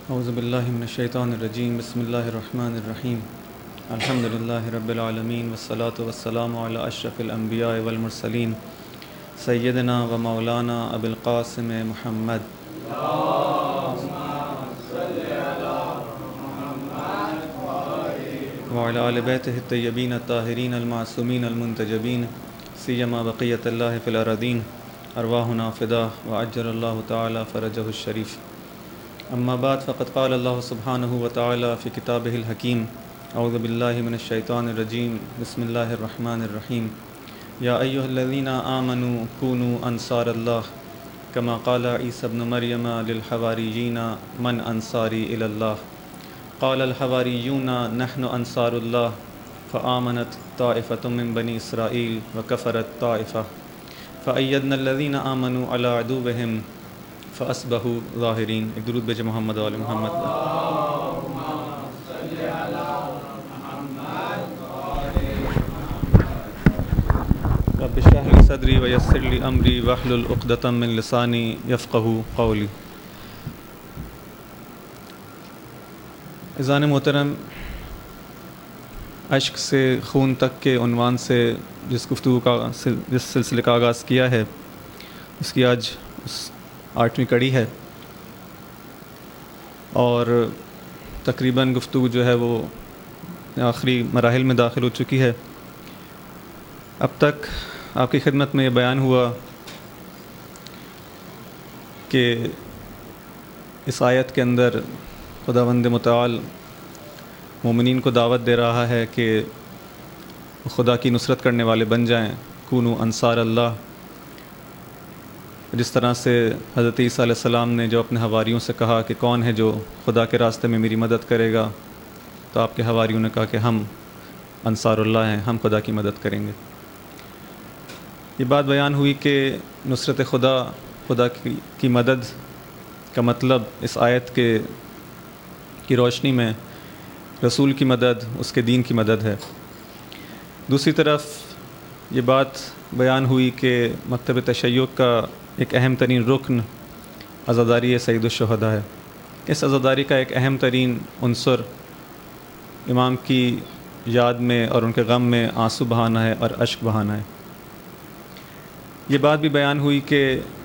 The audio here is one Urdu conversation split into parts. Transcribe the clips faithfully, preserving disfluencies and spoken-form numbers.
اعوذ باللہ من الشیطان الرجیم بسم اللہ الرحمن الرحیم الحمد للہ رب العالمین والصلاة والسلام علی اشرف الانبیاء والمرسلین سیدنا و مولانا ابی القاسم محمد وعلی آل بیتہ الطیبین الطاہرین المعصومین المنتجبین سیما بقیۃ اللہ فی الارضین ارواحنا فدا وعجل اللہ تعالی فرجہ الشریف. اما بعد فقد قال اللہ سبحانہ وتعالی فی کتابہ الحکیم اعوذ باللہ من الشیطان الرجیم بسم اللہ الرحمن الرحیم یا ایہا الذین آمنوا کونوا انصار اللہ کما قال عیسی ابن مریم للحواریین من انصاری الی اللہ قال الحواریون نحن انصار اللہ فآمنت طائفۃ من بنی اسرائیل وکفرت طائفہ فأیدنا الذین آمنوا علی عدوہم فأصبحوا ظاہرین. ایک درود بھیجے محمد و آل محمد. رب اشرح لی صدری ویسر لی امری واحلل عقدۃ من لسانی یفقہوا قولی. اذان محترم، اشک سے خون تک کے عنوان سے جس گفتگو کا جس سلسلے کا آغاز کیا ہے، اس کی آج آٹھویں کڑی ہے اور تقریباً گفتگو جو ہے وہ آخری مراحل میں داخل ہو چکی ہے. اب تک آپ کی خدمت میں یہ بیان ہوا کہ اس آیت کے اندر خداوند متعال مومنین کو دعوت دے رہا ہے کہ خدا کی نصرت کرنے والے بن جائیں، کونوا انصار اللہ. جس طرح سے حضرت عیسیٰ علیہ السلام نے جو اپنے حواریوں سے کہا کہ کون ہے جو خدا کے راستے میں میری مدد کرے گا، تو آپ کے حواریوں نے کہا کہ ہم انصار اللہ ہیں، ہم خدا کی مدد کریں گے. یہ بات بیان ہوئی کہ نصرت خدا خدا کی کی مدد کا مطلب اس آیت کے کی روشنی میں رسول کی مدد، اس کے دین کی مدد ہے. دوسری طرف یہ بات بیان ہوئی کہ مکتب تشیع کا ایک اہم ترین رکن عزاداری سید الشہداء ہے. اس عزاداری کا ایک اہم ترین عنصر امام کی یاد میں اور ان کے غم میں آنسو بہانا ہے اور اشک بہانا ہے. یہ بات بھی بیان ہوئی کہ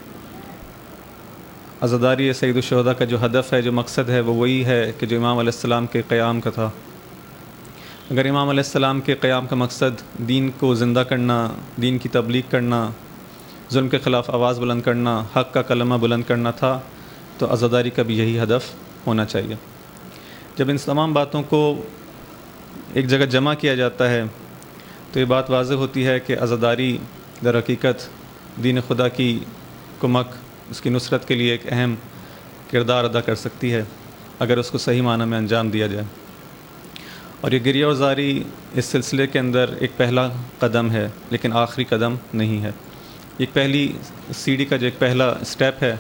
عزاداری سید الشہداء کا جو ہدف ہے، جو مقصد ہے، وہ وہی ہے کہ جو امام علیہ السلام کے قیام کا تھا. اگر امام علیہ السلام کے قیام کا مقصد دین کو زندہ کرنا، دین کی تبلیغ کرنا، ظلم کے خلاف آواز بلند کرنا، حق کا کلمہ بلند کرنا تھا، تو عزاداری کا بھی یہی ہدف ہونا چاہیے. جب ان تمام باتوں کو ایک جگہ جمع کیا جاتا ہے تو یہ بات واضح ہوتی ہے کہ عزاداری در حقیقت دین خدا کی کمک، اس کی نصرت کے لیے ایک اہم کردار ادا کر سکتی ہے اگر اس کو صحیح معنی میں انجام دیا جائے. اور یہ گریہ و زاری اس سلسلے کے اندر ایک پہلا قدم ہے، لیکن آخری قدم نہیں ہے. ایک پہلی سیڑھی کا جو ایک پہلا سٹیپ ہے،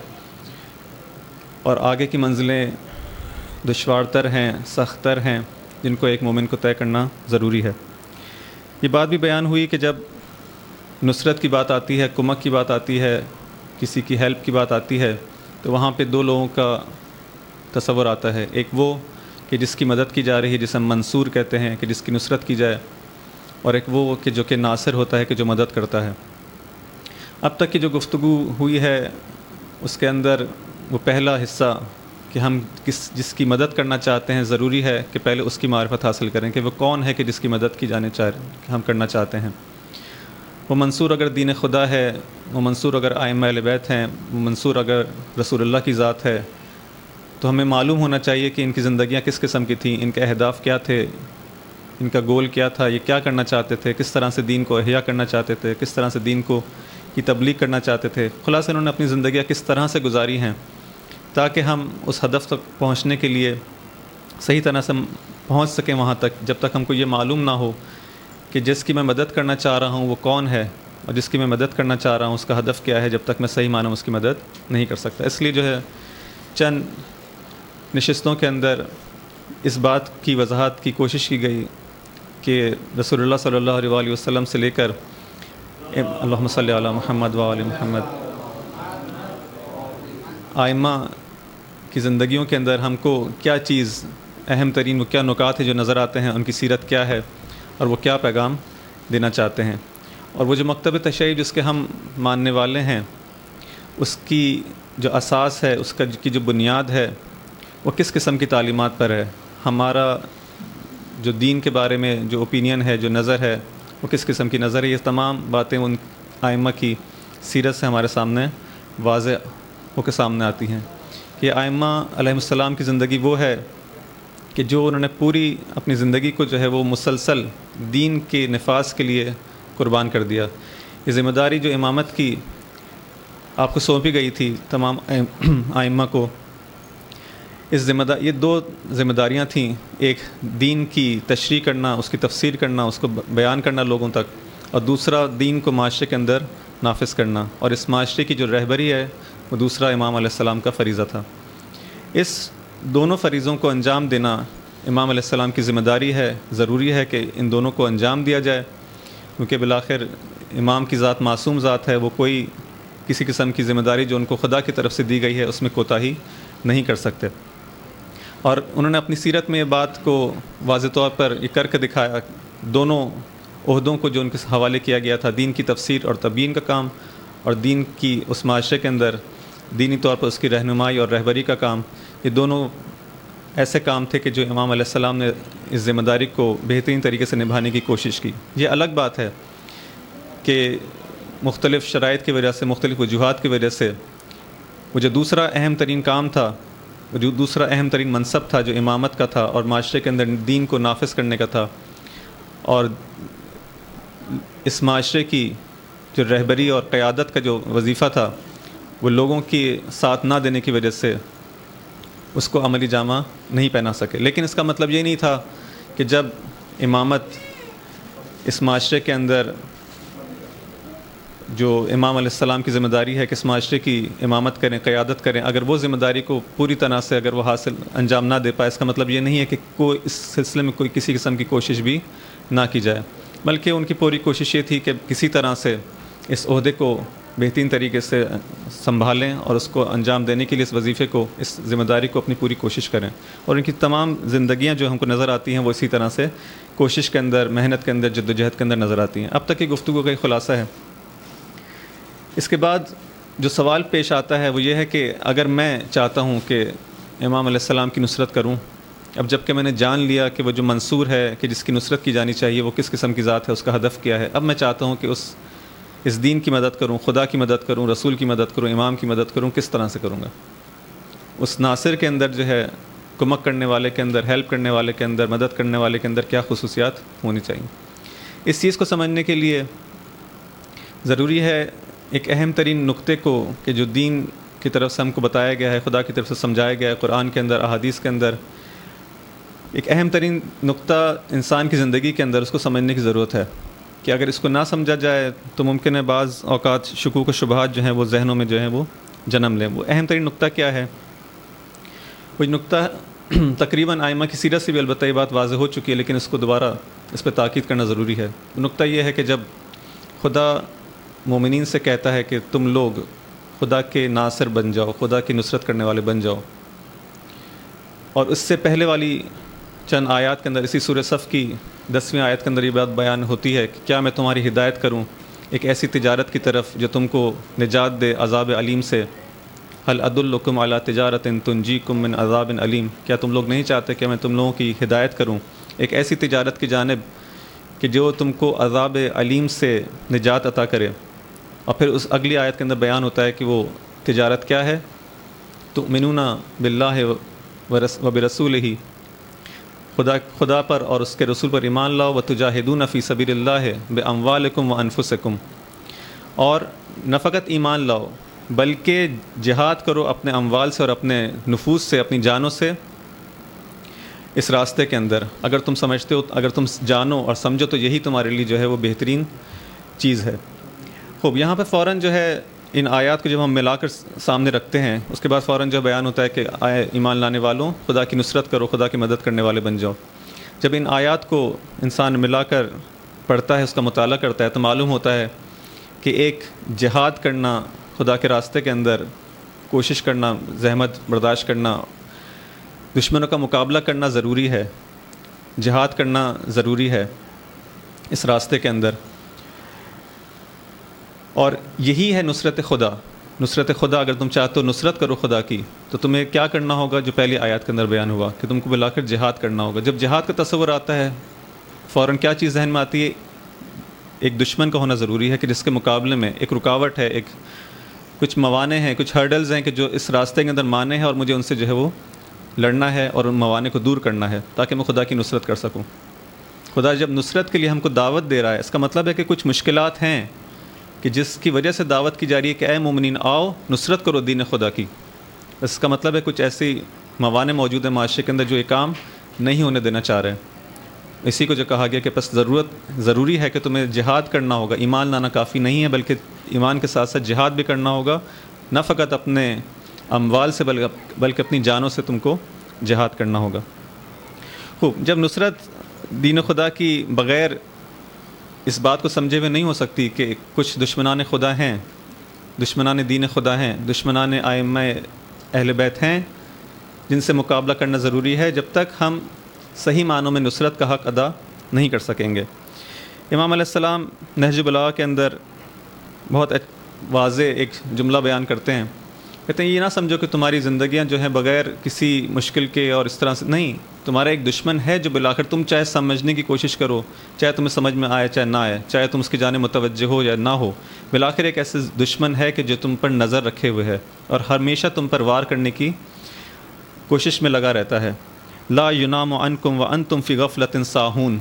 اور آگے کی منزلیں دشوار تر ہیں، سخت تر ہیں، جن کو ایک مومن کو طے کرنا ضروری ہے. یہ بات بھی بیان ہوئی کہ جب نصرت کی بات آتی ہے، کمک کی بات آتی ہے، کسی کی ہیلپ کی بات آتی ہے، تو وہاں پہ دو لوگوں کا تصور آتا ہے. ایک وہ کہ جس کی مدد کی جا رہی ہے، جسے ہم منصور کہتے ہیں، کہ جس کی نصرت کی جائے، اور ایک وہ کہ جو کہ ناصر ہوتا ہے، کہ جو مدد کرتا ہے. اب تک کی جو گفتگو ہوئی ہے اس کے اندر وہ پہلا حصہ کہ ہم کس جس کی مدد کرنا چاہتے ہیں، ضروری ہے کہ پہلے اس کی معرفت حاصل کریں کہ وہ کون ہے کہ جس کی مدد کی جانے چاہ کہ ہم کرنا چاہتے ہیں. وہ منصور اگر دین خدا ہے، وہ منصور اگر ائمہ اہل بیت ہیں، وہ منصور اگر رسول اللہ کی ذات ہے، تو ہمیں معلوم ہونا چاہیے کہ ان کی زندگیاں کس قسم کی تھیں، ان کے اہداف کیا تھے، ان کا گول کیا تھا، یہ کیا کرنا چاہتے تھے، کس طرح سے دین کو احیا کرنا چاہتے تھے، کس طرح سے دین کو کی تبلیغ کرنا چاہتے تھے. خلاصہ انہوں نے اپنی زندگیاں کس طرح سے گزاری ہیں تاکہ ہم اس ہدف تک پہنچنے کے لیے صحیح طرح سے پہنچ سکیں وہاں تک، جب تک ہم کو یہ معلوم نہ ہو کہ جس کی میں مدد کرنا چاہ رہا ہوں وہ کون ہے، اور جس کی میں مدد کرنا چاہ رہا ہوں اس کا ہدف کیا ہے، جب تک میں صحیح معنی میں اس کی مدد نہیں کر سکتا. اس لیے جو ہے چند نشستوں کے اندر اس بات کی وضاحت کی کوشش کی گئی کہ رسول اللہ صلی اللہ علیہ وآلہ وسلم سے لے کر اللہم صلی علی محمد و آل محمد، آئمہ کی زندگیوں کے اندر ہم کو کیا چیز اہم ترین وہ کیا نکات ہیں جو نظر آتے ہیں، ان کی سیرت کیا ہے اور وہ کیا پیغام دینا چاہتے ہیں، اور وہ جو مکتب تشیع جس کے ہم ماننے والے ہیں اس کی جو اساس ہے، اس کا کی جو بنیاد ہے وہ کس قسم کی تعلیمات پر ہے، ہمارا جو دین کے بارے میں جو اوپینین ہے، جو نظر ہے، وہ کس قسم کی نظر ہے. یہ تمام باتیں ان ائمہ کی سیرت سے ہمارے سامنے واضح ہو کے سامنے آتی ہیں کہ ائمہ علیہم السلام کی زندگی وہ ہے کہ جو انہوں نے پوری اپنی زندگی کو جو ہے وہ مسلسل دین کے نفاذ کے لیے قربان کر دیا. یہ ذمہ داری جو امامت کی آپ کو سونپی گئی تھی تمام ائمہ کو، اس ذمہ دار یہ دو ذمہ داریاں تھیں، ایک دین کی تشریح کرنا، اس کی تفسیر کرنا، اس کو بیان کرنا لوگوں تک، اور دوسرا دین کو معاشرے کے اندر نافذ کرنا، اور اس معاشرے کی جو رہبری ہے وہ دوسرا امام علیہ السلام کا فریضہ تھا. اس دونوں فریضوں کو انجام دینا امام علیہ السلام کی ذمہ داری ہے. ضروری ہے کہ ان دونوں کو انجام دیا جائے، کیونکہ بالآخر امام کی ذات معصوم ذات ہے، وہ کوئی کسی قسم کی ذمہ داری جو ان کو خدا کی طرف سے دی گئی ہے اس میں کوتاہی نہیں کر سکتے. اور انہوں نے اپنی سیرت میں یہ بات کو واضح طور پر یہ کر کے دکھایا، دونوں عہدوں کو جو ان کے حوالے کیا گیا تھا، دین کی تفسیر اور تبیین کا کام، اور دین کی اس معاشرے کے اندر دینی طور پر اس کی رہنمائی اور رہبری کا کام، یہ دونوں ایسے کام تھے کہ جو امام علیہ السلام نے اس ذمہ داری کو بہترین طریقے سے نبھانے کی کوشش کی. یہ الگ بات ہے کہ مختلف شرائط کی وجہ سے، مختلف وجوہات کی وجہ سے وہ جو دوسرا اہم ترین کام تھا، جو دوسرا اہم ترین منصب تھا جو امامت کا تھا اور معاشرے کے اندر دین کو نافذ کرنے کا تھا، اور اس معاشرے کی جو رہبری اور قیادت کا جو وظیفہ تھا، وہ لوگوں کی ساتھ نہ دینے کی وجہ سے اس کو عملی جامہ نہیں پہنا سکے. لیکن اس کا مطلب یہ نہیں تھا کہ جب امامت اس معاشرے کے اندر جو امام علیہ السلام کی ذمہ داری ہے کہ اس معاشرے کی امامت کریں، قیادت کریں، اگر وہ ذمہ داری کو پوری طرح سے اگر وہ حاصل انجام نہ دے پائے، اس کا مطلب یہ نہیں ہے کہ کوئی اس سلسلے میں کوئی کسی قسم کی کوشش بھی نہ کی جائے، بلکہ ان کی پوری کوشش یہ تھی کہ کسی طرح سے اس عہدے کو بہترین طریقے سے سنبھالیں اور اس کو انجام دینے کے لیے اس وظیفے کو، اس ذمہ داری کو اپنی پوری کوشش کریں. اور ان کی تمام زندگیاں جو ہم کو نظر آتی ہیں وہ اسی طرح سے کوشش کے اندر، محنت کے اندر، جدوجہد کے اندر نظر آتی ہیں. اب تک کی گفتگو کا ایک خلاصہ ہے. اس کے بعد جو سوال پیش آتا ہے وہ یہ ہے کہ اگر میں چاہتا ہوں کہ امام علیہ السلام کی نصرت کروں، اب جب کہ میں نے جان لیا کہ وہ جو منصور ہے کہ جس کی نصرت کی جانی چاہیے وہ کس قسم کی ذات ہے، اس کا ہدف کیا ہے، اب میں چاہتا ہوں کہ اس اس دین کی مدد کروں، خدا کی مدد کروں، رسول کی مدد کروں، امام کی مدد کروں، کس طرح سے کروں گا؟ اس ناصر کے اندر جو ہے، کمک کرنے والے کے اندر، ہیلپ کرنے والے کے اندر، مدد کرنے والے کے اندر کیا خصوصیات ہونی چاہیے؟ اس چیز کو سمجھنے کے لیے ضروری ہے ایک اہم ترین نقطے کو کہ جو دین کی طرف سے ہم کو بتایا گیا ہے، خدا کی طرف سے سمجھایا گیا ہے قرآن کے اندر، احادیث کے اندر، ایک اہم ترین نقطہ انسان کی زندگی کے اندر اس کو سمجھنے کی ضرورت ہے کہ اگر اس کو نہ سمجھا جائے تو ممکن ہے بعض اوقات شکوک و شبہات جو ہیں وہ ذہنوں میں جو ہیں وہ جنم لیں. وہ اہم ترین نقطہ کیا ہے؟ وہ نقطہ تقریباً ائمہ کی سیرت سے بھی البتہ یہ بات واضح ہو چکی ہے، لیکن اس کو دوبارہ اس پہ تاکید کرنا ضروری ہے. نقطہ یہ ہے کہ جب خدا مومنین سے کہتا ہے کہ تم لوگ خدا کے ناصر بن جاؤ، خدا کی نصرت کرنے والے بن جاؤ، اور اس سے پہلے والی چند آیات کے اندر، اسی سورہ صف کی دسویں آیت کے اندر یہ بات بیان ہوتی ہے کہ کیا میں تمہاری ہدایت کروں ایک ایسی تجارت کی طرف جو تم کو نجات دے عذاب علیم سے. هل ادلکم علی تجارت تنجیکم من عذاب علیم، کیا تم لوگ نہیں چاہتے کہ میں تم لوگوں کی ہدایت کروں ایک ایسی تجارت کی جانب کہ جو تم کو عذاب علیم سے نجات عطا کرے؟ اور پھر اس اگلی آیت کے اندر بیان ہوتا ہے کہ وہ تجارت کیا ہے، تؤمنون باللہ و برسولہ، خدا خدا پر اور اس کے رسول پر ایمان لاؤ، وتجاہدون فی سبیل اللہ باموالکم وانفسکم، اور نہ فقط ایمان لاؤ بلکہ جہاد کرو اپنے اموال سے اور اپنے نفوس سے، اپنی جانوں سے اس راستے کے اندر. اگر تم سمجھتے ہو، اگر تم جانو اور سمجھو تو یہی تمہارے لیے جو ہے وہ بہترین چیز ہے. خوب، یہاں پہ فوراً جو ہے ان آیات کو جب ہم ملا کر سامنے رکھتے ہیں، اس کے بعد فوراً جو بیان ہوتا ہے کہ آئے ایمان لانے والوں، خدا کی نصرت کرو، خدا کی مدد کرنے والے بن جاؤ. جب ان آیات کو انسان ملا کر پڑھتا ہے، اس کا مطالعہ کرتا ہے، تو معلوم ہوتا ہے کہ ایک جہاد کرنا خدا کے راستے کے اندر کوشش کرنا، زحمت برداشت کرنا، دشمنوں کا مقابلہ کرنا ضروری ہے، جہاد کرنا ضروری ہے اس راستے کے اندر. اور یہی ہے نصرت خدا. نصرت خدا، اگر تم چاہتے ہو نصرت کرو خدا کی، تو تمہیں کیا کرنا ہوگا؟ جو پہلی آیات کے اندر بیان ہوا کہ تم کو بلا کر جہاد کرنا ہوگا. جب جہاد کا تصور آتا ہے فوراً کیا چیز ذہن میں آتی ہے؟ ایک دشمن کا ہونا ضروری ہے کہ جس کے مقابلے میں ایک رکاوٹ ہے، ایک کچھ موانع ہیں، کچھ ہرڈلز ہیں کہ جو اس راستے کے اندر مانے ہیں، اور مجھے ان سے جو ہے وہ لڑنا ہے اور ان موانع کو دور کرنا ہے تاکہ میں خدا کی نصرت کر سکوں. خدا جب نصرت کے لیے ہم کو دعوت دے رہا ہے، اس کا مطلب ہے کہ کچھ مشکلات ہیں کہ جس کی وجہ سے دعوت کی جا رہی ہے کہ اے مومنین آؤ نصرت کرو دین خدا کی. اس کا مطلب ہے کچھ ایسی موانع موجود ہیں معاشرے کے اندر جو یہ کام نہیں ہونے دینا چاہ رہے ہیں. اسی کو جو کہا گیا کہ پس ضرورت ضروری ہے کہ تمہیں جہاد کرنا ہوگا. ایمان لانا کافی نہیں ہے، بلکہ ایمان کے ساتھ ساتھ جہاد بھی کرنا ہوگا، نہ فقط اپنے اموال سے بلکہ بلکہ اپنی جانوں سے تم کو جہاد کرنا ہوگا. خوب، جب نصرت دین خدا کی بغیر اس بات کو سمجھے ہوئے نہیں ہو سکتی کہ کچھ دشمنان خدا ہیں، دشمنان دین خدا ہیں، دشمنان ائمہ اہل بیت ہیں جن سے مقابلہ کرنا ضروری ہے، جب تک ہم صحیح معنوں میں نصرت کا حق ادا نہیں کر سکیں گے. امام علیہ السلام نہج البلاغہ کے اندر بہت واضح ایک جملہ بیان کرتے ہیں. کہتے ہیں یہ نہ سمجھو کہ تمہاری زندگیاں جو ہیں بغیر کسی مشکل کے اور اس طرح سے نہیں، تمہارا ایک دشمن ہے جو بالآخر تم چاہے سمجھنے کی کوشش کرو، چاہے تمہیں سمجھ میں آئے چاہے نہ آئے، چاہے تم اس کی جانب متوجہ ہو یا نہ ہو، بالآخر ایک ایسے دشمن ہے کہ جو تم پر نظر رکھے ہوئے ہے اور ہمیشہ تم پر وار کرنے کی کوشش میں لگا رہتا ہے. لا ینام عنکم وانتم فی غفلۃ ساہون.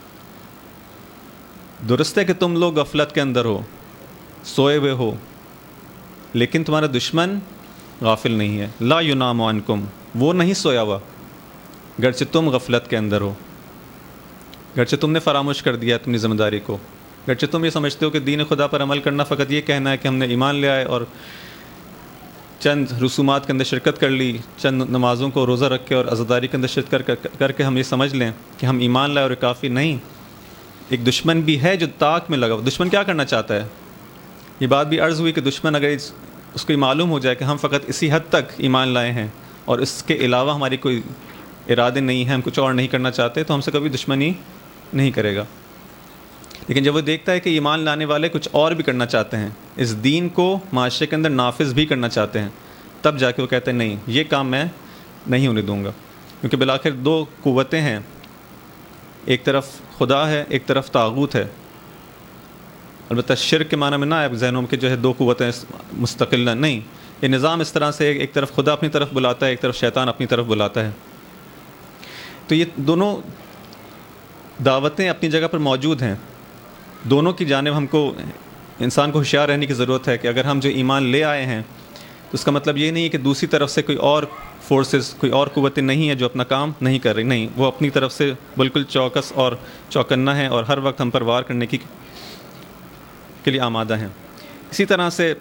درست ہے کہ تم لوگ غفلت کے اندر ہو، سوئے ہوئے ہو، لیکن تمہارا دشمن غافل نہیں ہے. لا ینام عنکم، وہ نہیں سویا ہوا گرچہ تم غفلت کے اندر ہو، گرچہ تم نے فراموش کر دیا اپنی ذمہ داری کو، گرچہ تم یہ سمجھتے ہو کہ دین خدا پر عمل کرنا فقط یہ کہنا ہے کہ ہم نے ایمان لے آئے اور چند رسومات کے اندر شرکت کر لی، چند نمازوں کو روزہ رکھ کے اور عزاداری کے اندر شرکت کر, کر, کر کے ہم یہ سمجھ لیں کہ ہم ایمان لائے اور کافی نہیں. ایک دشمن بھی ہے جو طاق میں لگا. دشمن کیا کرنا چاہتا ہے؟ یہ بات بھی عرض ہوئی کہ دشمن اگر اس, اس کو معلوم ہو جائے کہ ہم فقط اسی حد تک ایمان لائے ہیں اور اس کے علاوہ ہماری کوئی ارادے نہیں ہیں، ہم کچھ اور نہیں کرنا چاہتے، تو ہم سے کبھی دشمنی نہیں کرے گا. لیکن جب وہ دیکھتا ہے کہ ایمان لانے والے کچھ اور بھی کرنا چاہتے ہیں، اس دین کو معاشرے کے اندر نافذ بھی کرنا چاہتے ہیں، تب جا کے وہ کہتے ہیں نہیں، یہ کام میں نہیں ہونے دوں گا. کیونکہ بالآخر دو قوتیں ہیں، ایک طرف خدا ہے، ایک طرف طاغوت ہے. البتہ شرک کے معنی میں نہ ہے ذہنوں کے جو ہے دو قوتیں مستقل نہیں، یہ نظام اس طرح سے ایک طرف خدا اپنی طرف بلاتا ہے، ایک طرف شیطان اپنی طرف بلاتا ہے. تو یہ دونوں دعوتیں اپنی جگہ پر موجود ہیں. دونوں کی جانب ہم کو انسان کو ہوشیار رہنے کی ضرورت ہے کہ اگر ہم جو ایمان لے آئے ہیں تو اس کا مطلب یہ نہیں ہے کہ دوسری طرف سے کوئی اور فورسز، کوئی اور قوتیں نہیں ہیں جو اپنا کام نہیں کر رہی. نہیں، وہ اپنی طرف سے بالکل چوکس اور چوکنا ہے اور ہر وقت ہم پر وار کرنے کی کے لیے آمادہ ہیں. اسی طرح سے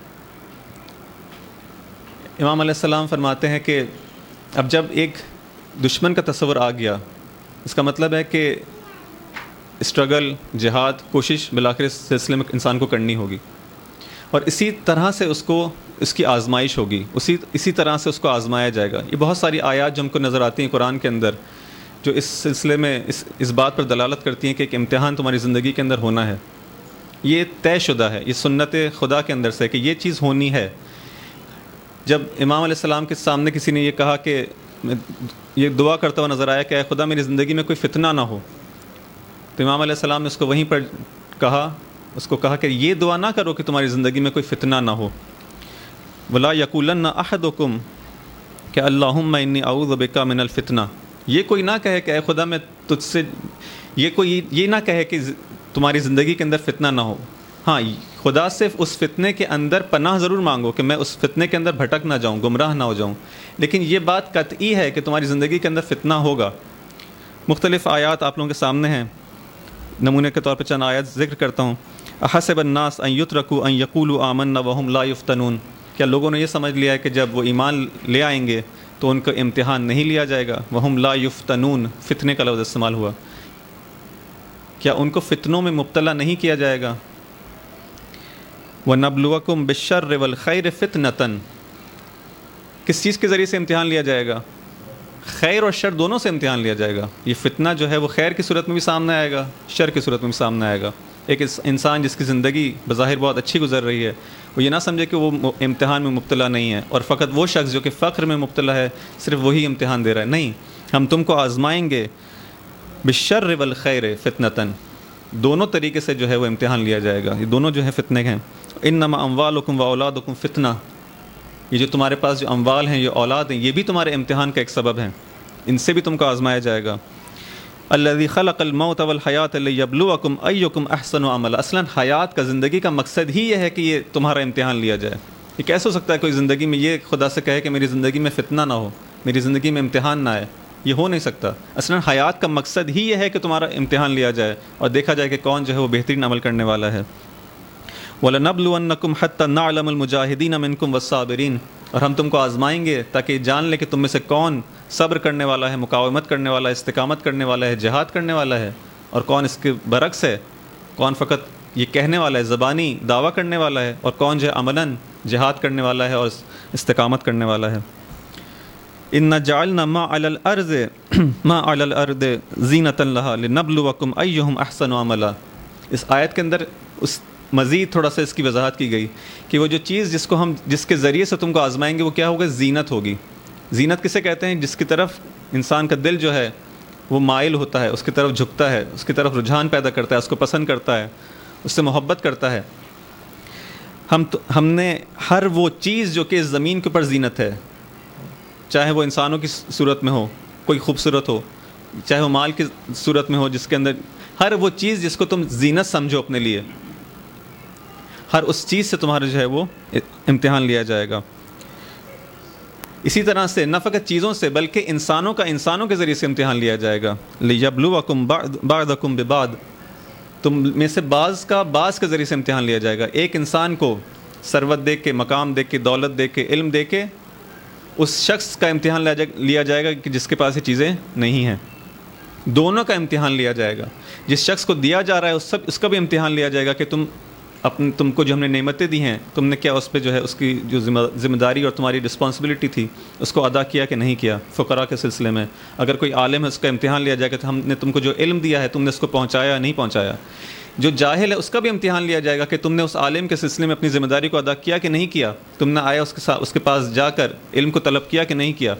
امام علیہ السلام فرماتے ہیں کہ اب جب ایک دشمن کا تصور آ گیا، اس کا مطلب ہے کہ اسٹرگل، جہاد، کوشش بالآخر اس سلسلے میں انسان کو کرنی ہوگی، اور اسی طرح سے اس کو اس کی آزمائش ہوگی، اسی اسی طرح سے اس کو آزمایا جائے گا. یہ بہت ساری آیات جو ہم کو نظر آتی ہیں قرآن کے اندر جو اس سلسلے میں اس اس بات پر دلالت کرتی ہیں کہ ایک امتحان تمہاری زندگی کے اندر ہونا ہے. یہ طے شدہ ہے، یہ سنت خدا کے اندر سے کہ یہ چیز ہونی ہے. جب امام علیہ السلام کے سامنے کسی نے یہ کہا کہ یہ دعا کرتا ہوا نظر آیا کہ اے خدا میری زندگی میں کوئی فتنہ نہ ہو، تو امام علیہ السلام نے اس کو وہیں پر کہا اس کو کہا کہ یہ دعا نہ کرو کہ تمہاری زندگی میں کوئی فتنہ نہ ہو. ولا یقولن احدکم کہ اللہم انی اعوذ بک من الفتنہ. یہ کوئی نہ کہے کہ اے خدا میں تجھ سے، یہ کوئی یہ نہ کہے کہ تمہاری زندگی کے اندر فتنہ نہ ہو. ہاں، خدا سے اس فتنے کے اندر پناہ ضرور مانگو کہ میں اس فتنے کے اندر بھٹک نہ جاؤں، گمراہ نہ ہو جاؤں، لیکن یہ بات قطعی ہے کہ تمہاری زندگی کے اندر فتنہ ہوگا. مختلف آیات آپ لوگوں کے سامنے ہیں، نمونے کے طور پہ چند آیات ذکر کرتا ہوں. احسب الناس ان یترکوا ان یقولوا آمنا وهم لا یفتنون. کیا لوگوں نے یہ سمجھ لیا ہے کہ جب وہ ایمان لے آئیں گے تو ان کو امتحان نہیں لیا جائے گا؟ وهم لا یفتنون، فتنے کا لفظ استعمال ہوا. کیا ان کو فتنوں میں مبتلا نہیں کیا جائے گا؟ وَنَبْلُوَكُمْ بِالشَّرِّ وَالْخَيْرِ فِتْنَةً. کس چیز کے ذریعے سے امتحان لیا جائے گا؟ خیر اور شر دونوں سے امتحان لیا جائے گا. یہ فتنہ جو ہے وہ خیر کی صورت میں بھی سامنے آئے گا, شر کی صورت میں بھی سامنے آئے گا. ایک انسان جس کی زندگی بظاہر بہت اچھی گزر رہی ہے, وہ یہ نہ سمجھے کہ وہ امتحان میں مبتلا نہیں ہے, اور فقط وہ شخص جو کہ فقر میں مبتلا ہے صرف وہی امتحان دے رہا ہے. نہیں, ہم تم کو آزمائیں گے بالشر والخیر فتنتاً, دونوں طریقے سے جو ہے وہ امتحان لیا جائے گا. یہ دونوں جو ہے فتنے ہیں. انما اموالکم و اولادکم فتنہ, یہ جو تمہارے پاس جو اموال ہیں, یہ اولاد ہیں, یہ بھی تمہارے امتحان کا ایک سبب ہیں, ان سے بھی تم کو آزمایا جائے گا. الذی خلق الموت والحیات لیبلوکم ایکم احسن عملا. اصلاً حیات کا, زندگی کا مقصد ہی یہ ہے کہ یہ تمہارا امتحان لیا جائے. یہ کیسے ہو سکتا ہے کوئی زندگی میں یہ خدا سے کہے کہ میری زندگی میں فتنہ نہ ہو, میری زندگی میں امتحان نہ آئے؟ یہ ہو نہیں سکتا. اصلاً حیات کا مقصد ہی یہ ہے کہ تمہارا امتحان لیا جائے اور دیکھا جائے کہ کون جو ہے وہ بہترین عمل کرنے والا ہے. وَلَنَبْلُوَنَّكُمْ حَتَّى نَعْلَمَ الْمُجَاهِدِينَ مِنْكُمْ وَالصَّابِرِينَ, اور ہم تم کو آزمائیں گے تاکہ جان لے کہ تم میں سے کون صبر کرنے والا ہے, مقاومت کرنے والا ہے, استقامت کرنے والا ہے, جہاد کرنے والا ہے, اور کون اس کے برعکس ہے, کون فقط یہ کہنے والا ہے, زبانی دعویٰ کرنے والا ہے, اور کون جو ہے عملاً جہاد کرنے والا ہے اور استقامت کرنے والا ہے. اِنَّا جَعَلْنَا مَا عَلَى الْأَرْضِ مَا عَلَى الْأَرْضِ زِينَةً لَهَا لِنَبْلُوَكُمْ أَيُّهُمْ أَحْسَنُ عَمَلًا. اس آیت کے اندر اس مزید تھوڑا سا اس کی وضاحت کی گئی کہ وہ جو چیز جس کو ہم جس کے ذریعے سے تم کو آزمائیں گے وہ کیا ہوگا؟ زینت ہوگی. زینت کسے کہتے ہیں؟ جس کی طرف انسان کا دل جو ہے وہ مائل ہوتا ہے, اس کی طرف جھکتا ہے, اس کی طرف رجحان پیدا کرتا ہے, اس کو پسند کرتا ہے, اس سے محبت کرتا ہے. ہم تو ہم نے ہر وہ چیز جو کہ اس زمین کے اوپر زینت ہے, چاہے وہ انسانوں کی صورت میں ہو, کوئی خوبصورت ہو, چاہے وہ مال کی صورت میں ہو, جس کے اندر ہر وہ چیز جس کو تم زینت سمجھو اپنے لیے, ہر اس چیز سے تمہارا جو ہے وہ امتحان لیا جائے گا. اسی طرح سے نہ فقط چیزوں سے بلکہ انسانوں کا انسانوں کے ذریعے سے امتحان لیا جائے گا. لِيَبْلُوَكُمْ بَعْضَكُمْ بِبَعْضٍ, تم میں سے بعض کا بعض کے ذریعے سے امتحان لیا جائے گا. ایک انسان کو ثروت دے کے, مقام دے کے, دولت دے کے, علم دے کے اس شخص کا امتحان لیا جائے گا کہ جس کے پاس یہ چیزیں نہیں ہیں. دونوں کا امتحان لیا جائے گا. جس شخص کو دیا جا رہا ہے اس سب اس کا بھی امتحان لیا جائے گا کہ تم اپنے تم کو جو ہم نے نعمتیں دی ہیں, تم نے کیا اس پہ جو ہے اس کی جو ذمہ داری اور تمہاری رسپانسبلٹی تھی اس کو ادا کیا کہ نہیں کیا. فقراء کے سلسلے میں اگر کوئی عالم ہے اس کا امتحان لیا جائے گا کہ ہم نے تم کو جو علم دیا ہے تم نے اس کو پہنچایا یا نہیں پہنچایا. جو جاہل ہے اس کا بھی امتحان لیا جائے گا کہ تم نے اس عالم کے سلسلے میں اپنی ذمہ داری کو ادا کیا کہ نہیں کیا, تم نے آیا اس کے ساتھ اس کے پاس جا کر علم کو طلب کیا کہ نہیں کیا.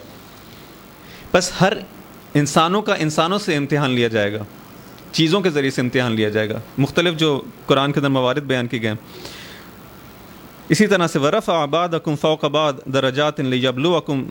بس ہر انسانوں کا انسانوں سے امتحان لیا جائے گا, چیزوں کے ذریعے سے امتحان لیا جائے گا. مختلف جو قرآن کے اندر موارد بیان کی گئے. اسی طرح سے وَرَفَعَ بَعْضَكُمْ فَوْقَ بَعْضٍ دَرَجَاتٍ لِيَبْلُوَكُمْ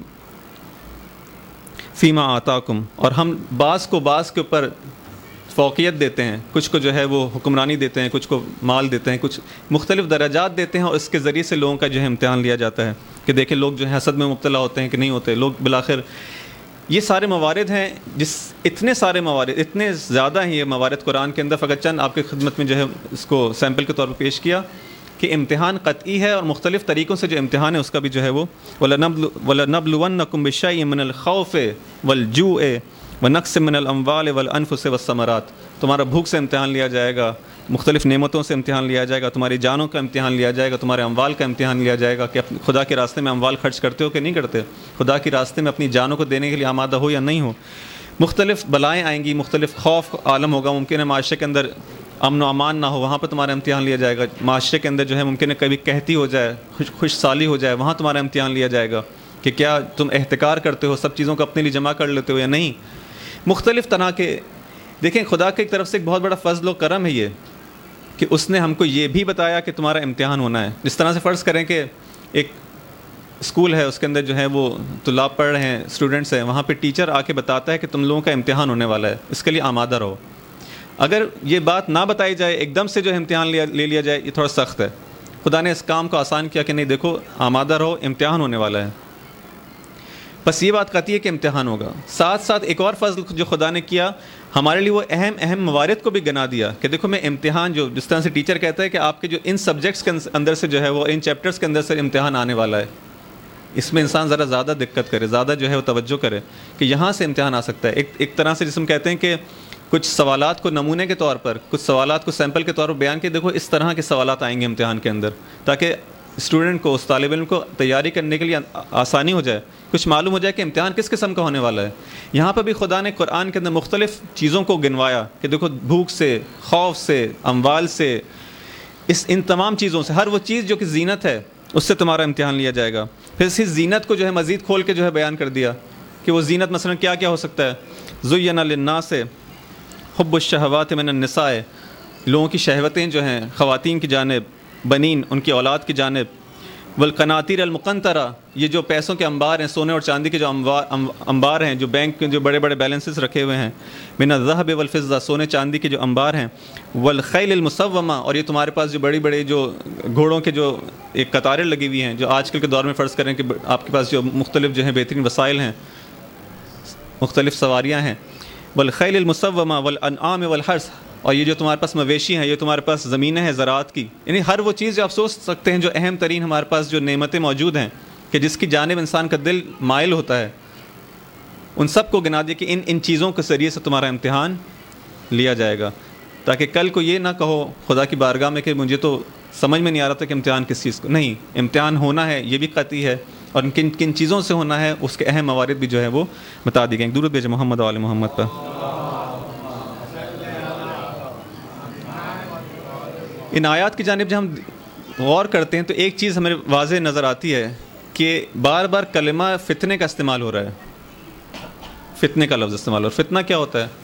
فِي مَا آتَاكُمْ, اور ہم بعض کو بعض کے اوپر فوقیت دیتے ہیں, کچھ کو جو ہے وہ حکمرانی دیتے ہیں, کچھ کو مال دیتے ہیں, کچھ مختلف درجات دیتے ہیں, اور اس کے ذریعے سے لوگوں کا جو ہے امتحان لیا جاتا ہے کہ دیکھیں لوگ جو ہے حسد میں مبتلا ہوتے ہیں کہ نہیں ہوتے. لوگ بالآخر یہ سارے موارد ہیں, جس اتنے سارے موارد, اتنے زیادہ ہیں یہ موارد قرآن کے اندر. فقط چند آپ کی خدمت میں جو ہے اس کو سیمپل کے طور پر پیش کیا کہ امتحان قطعی ہے, اور مختلف طریقوں سے جو امتحان ہے اس کا بھی جو ہے وہ وَلَنَبْلُوَنَّكُمْ بِشَيْءٍ مِّنَ الْخَوْفِ وَالْجُوعِ وَنَقْصٍ مِّنَ الْأَمْوَالِ وَالْأَنفُسِ وَالثَّمَرَاتِ. تمہارا بھوک سے امتحان لیا جائے گا, مختلف نعمتوں سے امتحان لیا جائے گا, تمہاری جانوں کا امتحان لیا جائے گا, تمہارے اموال کا امتحان لیا جائے گا کہ خدا کے راستے میں اموال خرچ کرتے ہو کہ نہیں کرتے, خدا کے راستے میں اپنی جانوں کو دینے کے لیے آمادہ ہو یا نہیں ہو. مختلف بلائیں آئیں گی, مختلف خوف عالم ہوگا, ممکن ہے معاشرے کے اندر امن و امان نہ ہو, وہاں پہ تمہارا امتحان لیا جائے گا. معاشرے کے اندر جو ہے ممکن ہے کبھی قحطی ہو جائے, خوش خوش سالی ہو جائے, وہاں تمہارا امتحان لیا جائے گا کہ کیا تم احتکار کرتے ہو, سب چیزوں کو اپنے لیے جمع کر لیتے ہو یا نہیں. مختلف طرح کے دیکھیں خدا کی طرف سے ایک بہت بڑا فضل و کرم ہے یہ کہ اس نے ہم کو یہ بھی بتایا کہ تمہارا امتحان ہونا ہے. جس طرح سے فرض کریں کہ ایک اسکول ہے, اس کے اندر جو ہے وہ طلاب پڑھ رہے ہیں, اسٹوڈنٹس ہیں, وہاں پہ ٹیچر آ کے بتاتا ہے کہ تم لوگوں کا امتحان ہونے والا ہے, اس کے لیے آمادہ رہو. اگر یہ بات نہ بتائی جائے, ایک دم سے جو امتحان لیا لے لیا جائے, یہ تھوڑا سخت ہے. خدا نے اس کام کو آسان کیا کہ نہیں دیکھو آمادہ رہو, امتحان ہونے والا ہے. بس یہ بات قطعی ہے کہ امتحان ہوگا. ساتھ ساتھ ایک اور فضل جو خدا نے کیا ہمارے لیے, وہ اہم اہم موارد کو بھی گنا دیا کہ دیکھو میں امتحان, جو جس طرح سے ٹیچر کہتا ہے کہ آپ کے جو ان سبجیکٹس کے اندر سے جو ہے وہ ان چیپٹرز کے اندر سے امتحان آنے والا ہے, اس میں انسان ذرا زیادہ دقت کرے, زیادہ جو ہے وہ توجہ کرے کہ یہاں سے امتحان آ سکتا ہے. ایک ایک طرح سے جس ہم کہتے ہیں کہ کچھ سوالات کو نمونے کے طور پر, کچھ سوالات کو سیمپل کے طور پر بیان کہ دیکھو اس طرح کے سوالات آئیں گے امتحان کے اندر, تاکہ اسٹوڈنٹ کو, اس طالب علم کو تیاری کرنے کے لیے آسانی ہو جائے, کچھ معلوم ہو جائے کہ امتحان کس قسم کا ہونے والا ہے. یہاں پر بھی خدا نے قرآن کے اندر مختلف چیزوں کو گنوایا کہ دیکھو بھوک سے, خوف سے, اموال سے, اس ان تمام چیزوں سے, ہر وہ چیز جو کہ زینت ہے اس سے تمہارا امتحان لیا جائے گا. پھر اسی زینت کو جو ہے مزید کھول کے جو ہے بیان کر دیا کہ وہ زینت مثلا کیا کیا ہو سکتا ہے. زُيِّنَ لِلنَّاسِ حُبُّ الشَّهَوَاتِ مِنَ النِّسَاءِ, لوگوں کی شہوتیں جو ہیں خواتین کی جانب, بنین ان کی اولاد کی جانب, والقناطیر المقنطرہ, یہ جو پیسوں کے انبار ہیں, سونے اور چاندی کے جو انبار ہیں, جو بینک کے جو بڑے بڑے بیلنسز رکھے ہوئے ہیں, من الذهب والفضة, سونے چاندی کے جو انبار ہیں, والخیل المسومہ, اور یہ تمہارے پاس جو بڑی بڑی جو گھوڑوں کے جو ایک قطاریں لگی ہوئی ہیں, جو آج کل کے دور میں فرض کریں کہ آپ کے پاس جو مختلف جو ہیں بہترین وسائل ہیں, مختلف سواریاں ہیں, والخیل المسومہ والانعام والحرث, اور یہ جو تمہارے پاس مویشی ہیں, یہ تمہارے پاس زمینیں ہیں زراعت کی, یعنی ہر وہ چیز جو آپ سوچ سکتے ہیں جو اہم ترین ہمارے پاس جو نعمتیں موجود ہیں کہ جس کی جانب انسان کا دل مائل ہوتا ہے, ان سب کو گنا دیا کہ ان ان چیزوں کے ذریعے سے تمہارا امتحان لیا جائے گا, تاکہ کل کو یہ نہ کہو خدا کی بارگاہ میں کہ مجھے تو سمجھ میں نہیں آ رہا تھا کہ امتحان کس چیز کو. نہیں, امتحان ہونا ہے یہ بھی قطعی ہے, اور کن کن چیزوں سے ہونا ہے اس کے اہم موارد بھی جو ہے وہ بتا دی گئیں. درود بھیجیں محمد و آل محمد پر. ان آیات کی جانب جب ہم غور کرتے ہیں تو ایک چیز ہمیں واضح نظر آتی ہے کہ بار بار کلمہ فتنے کا استعمال ہو رہا ہے, فتنے کا لفظ استعمال ہو رہا ہے. فتنہ کیا ہوتا ہے؟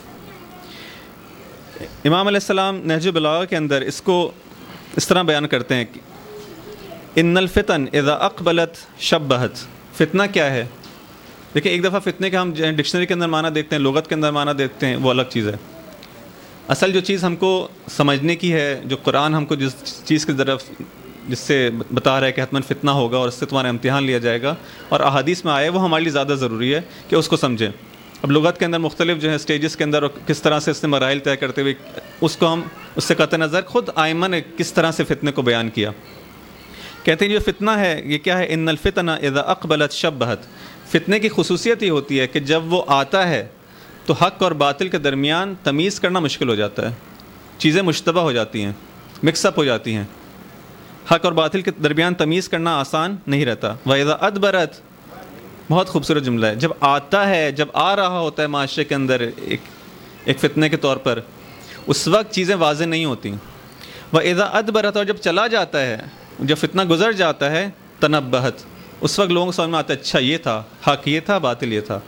امام علیہ السلام نہج البلاغہ کے اندر اس کو اس طرح بیان کرتے ہیں کہ ان الفتن اذا اقبلت شبہت. فتنہ کیا ہے؟ دیکھیں, ایک دفعہ فتنے کا ہم ڈکشنری کے اندر معنی دیکھتے ہیں, لغت کے اندر معنی دیکھتے ہیں, وہ الگ چیز ہے. اصل جو چیز ہم کو سمجھنے کی ہے, جو قرآن ہم کو جس چیز کی طرف جس سے بتا رہا ہے کہ حتماً فتنہ ہوگا اور اس سے تمہارا امتحان لیا جائے گا, اور احادیث میں آئے, وہ ہمارے لیے زیادہ ضروری ہے کہ اس کو سمجھیں. اب لغت کے اندر مختلف جو ہے سٹیجز کے اندر اور کس طرح سے اس نے مراحل طے کرتے ہوئے اس کو ہم اس سے قطع نظر خود آئمہ نے کس طرح سے فتنے کو بیان کیا. کہتے ہیں جو فتنہ ہے یہ کیا ہے؟ ان الفتنہ اذا اقبلت شبہت. فتنے کی خصوصیت یہ ہوتی ہے کہ جب وہ آتا ہے تو حق اور باطل کے درمیان تمیز کرنا مشکل ہو جاتا ہے, چیزیں مشتبہ ہو جاتی ہیں, مکس اپ ہو جاتی ہیں, حق اور باطل کے درمیان تمیز کرنا آسان نہیں رہتا. وَإِذَا أَدْبَرَتْ, بہت خوبصورت جملہ ہے, جب آتا ہے, جب آ رہا ہوتا ہے معاشرے کے اندر ایک ایک فتنے کے طور پر, اس وقت چیزیں واضح نہیں ہوتی. وَإِذَا أَدْبَرَتْ, اور جب چلا جاتا ہے, جب فتنہ گزر جاتا ہے, تنبہت, اس وقت لوگوں کو سمجھ میں آتا ہے اچھا یہ تھا, حق یہ تھا, باطل یہ تھا.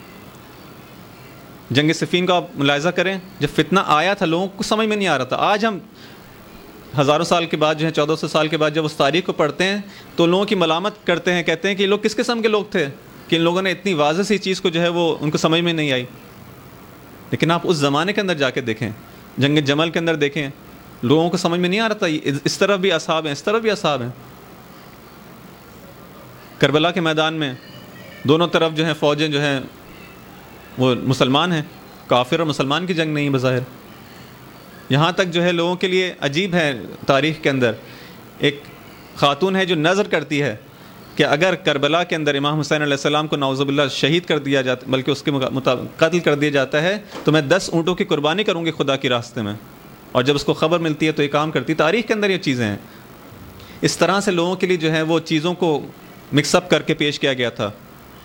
جنگ صفین کا آپ ملاحظہ کریں, جب فتنہ آیا تھا لوگوں کو سمجھ میں نہیں آ رہا تھا. آج ہم ہزاروں سال کے بعد جو ہے, چودہ سو سال کے بعد جب اس تاریخ کو پڑھتے ہیں تو لوگوں کی ملامت کرتے ہیں, کہتے ہیں کہ یہ لوگ کس قسم کے لوگ تھے کہ ان لوگوں نے اتنی واضح سی چیز کو جو ہے وہ ان کو سمجھ میں نہیں آئی. لیکن آپ اس زمانے کے اندر جا کے دیکھیں, جنگ جمل کے اندر دیکھیں, لوگوں کو سمجھ میں نہیں آ رہا تھا اس طرف بھی اصحاب ہیں, اس طرف بھی اصحاب ہیں. کربلا کے میدان میں دونوں طرف جو ہیں فوجیں جو ہیں وہ مسلمان ہیں, کافر اور مسلمان کی جنگ نہیں بظاہر. یہاں تک جو ہے لوگوں کے لیے عجیب ہے, تاریخ کے اندر ایک خاتون ہے جو نظر کرتی ہے کہ اگر کربلا کے اندر امام حسین علیہ السلام کو نعوذ باللہ شہید کر دیا جاتا, بلکہ اس کے مطابق قتل کر دیا جاتا ہے, تو میں دس اونٹوں کی قربانی کروں گی خدا کے راستے میں. اور جب اس کو خبر ملتی ہے تو یہ کام کرتی. تاریخ کے اندر یہ چیزیں ہیں. اس طرح سے لوگوں کے لیے جو ہے وہ چیزوں کو مکس اپ کر کے پیش کیا گیا تھا.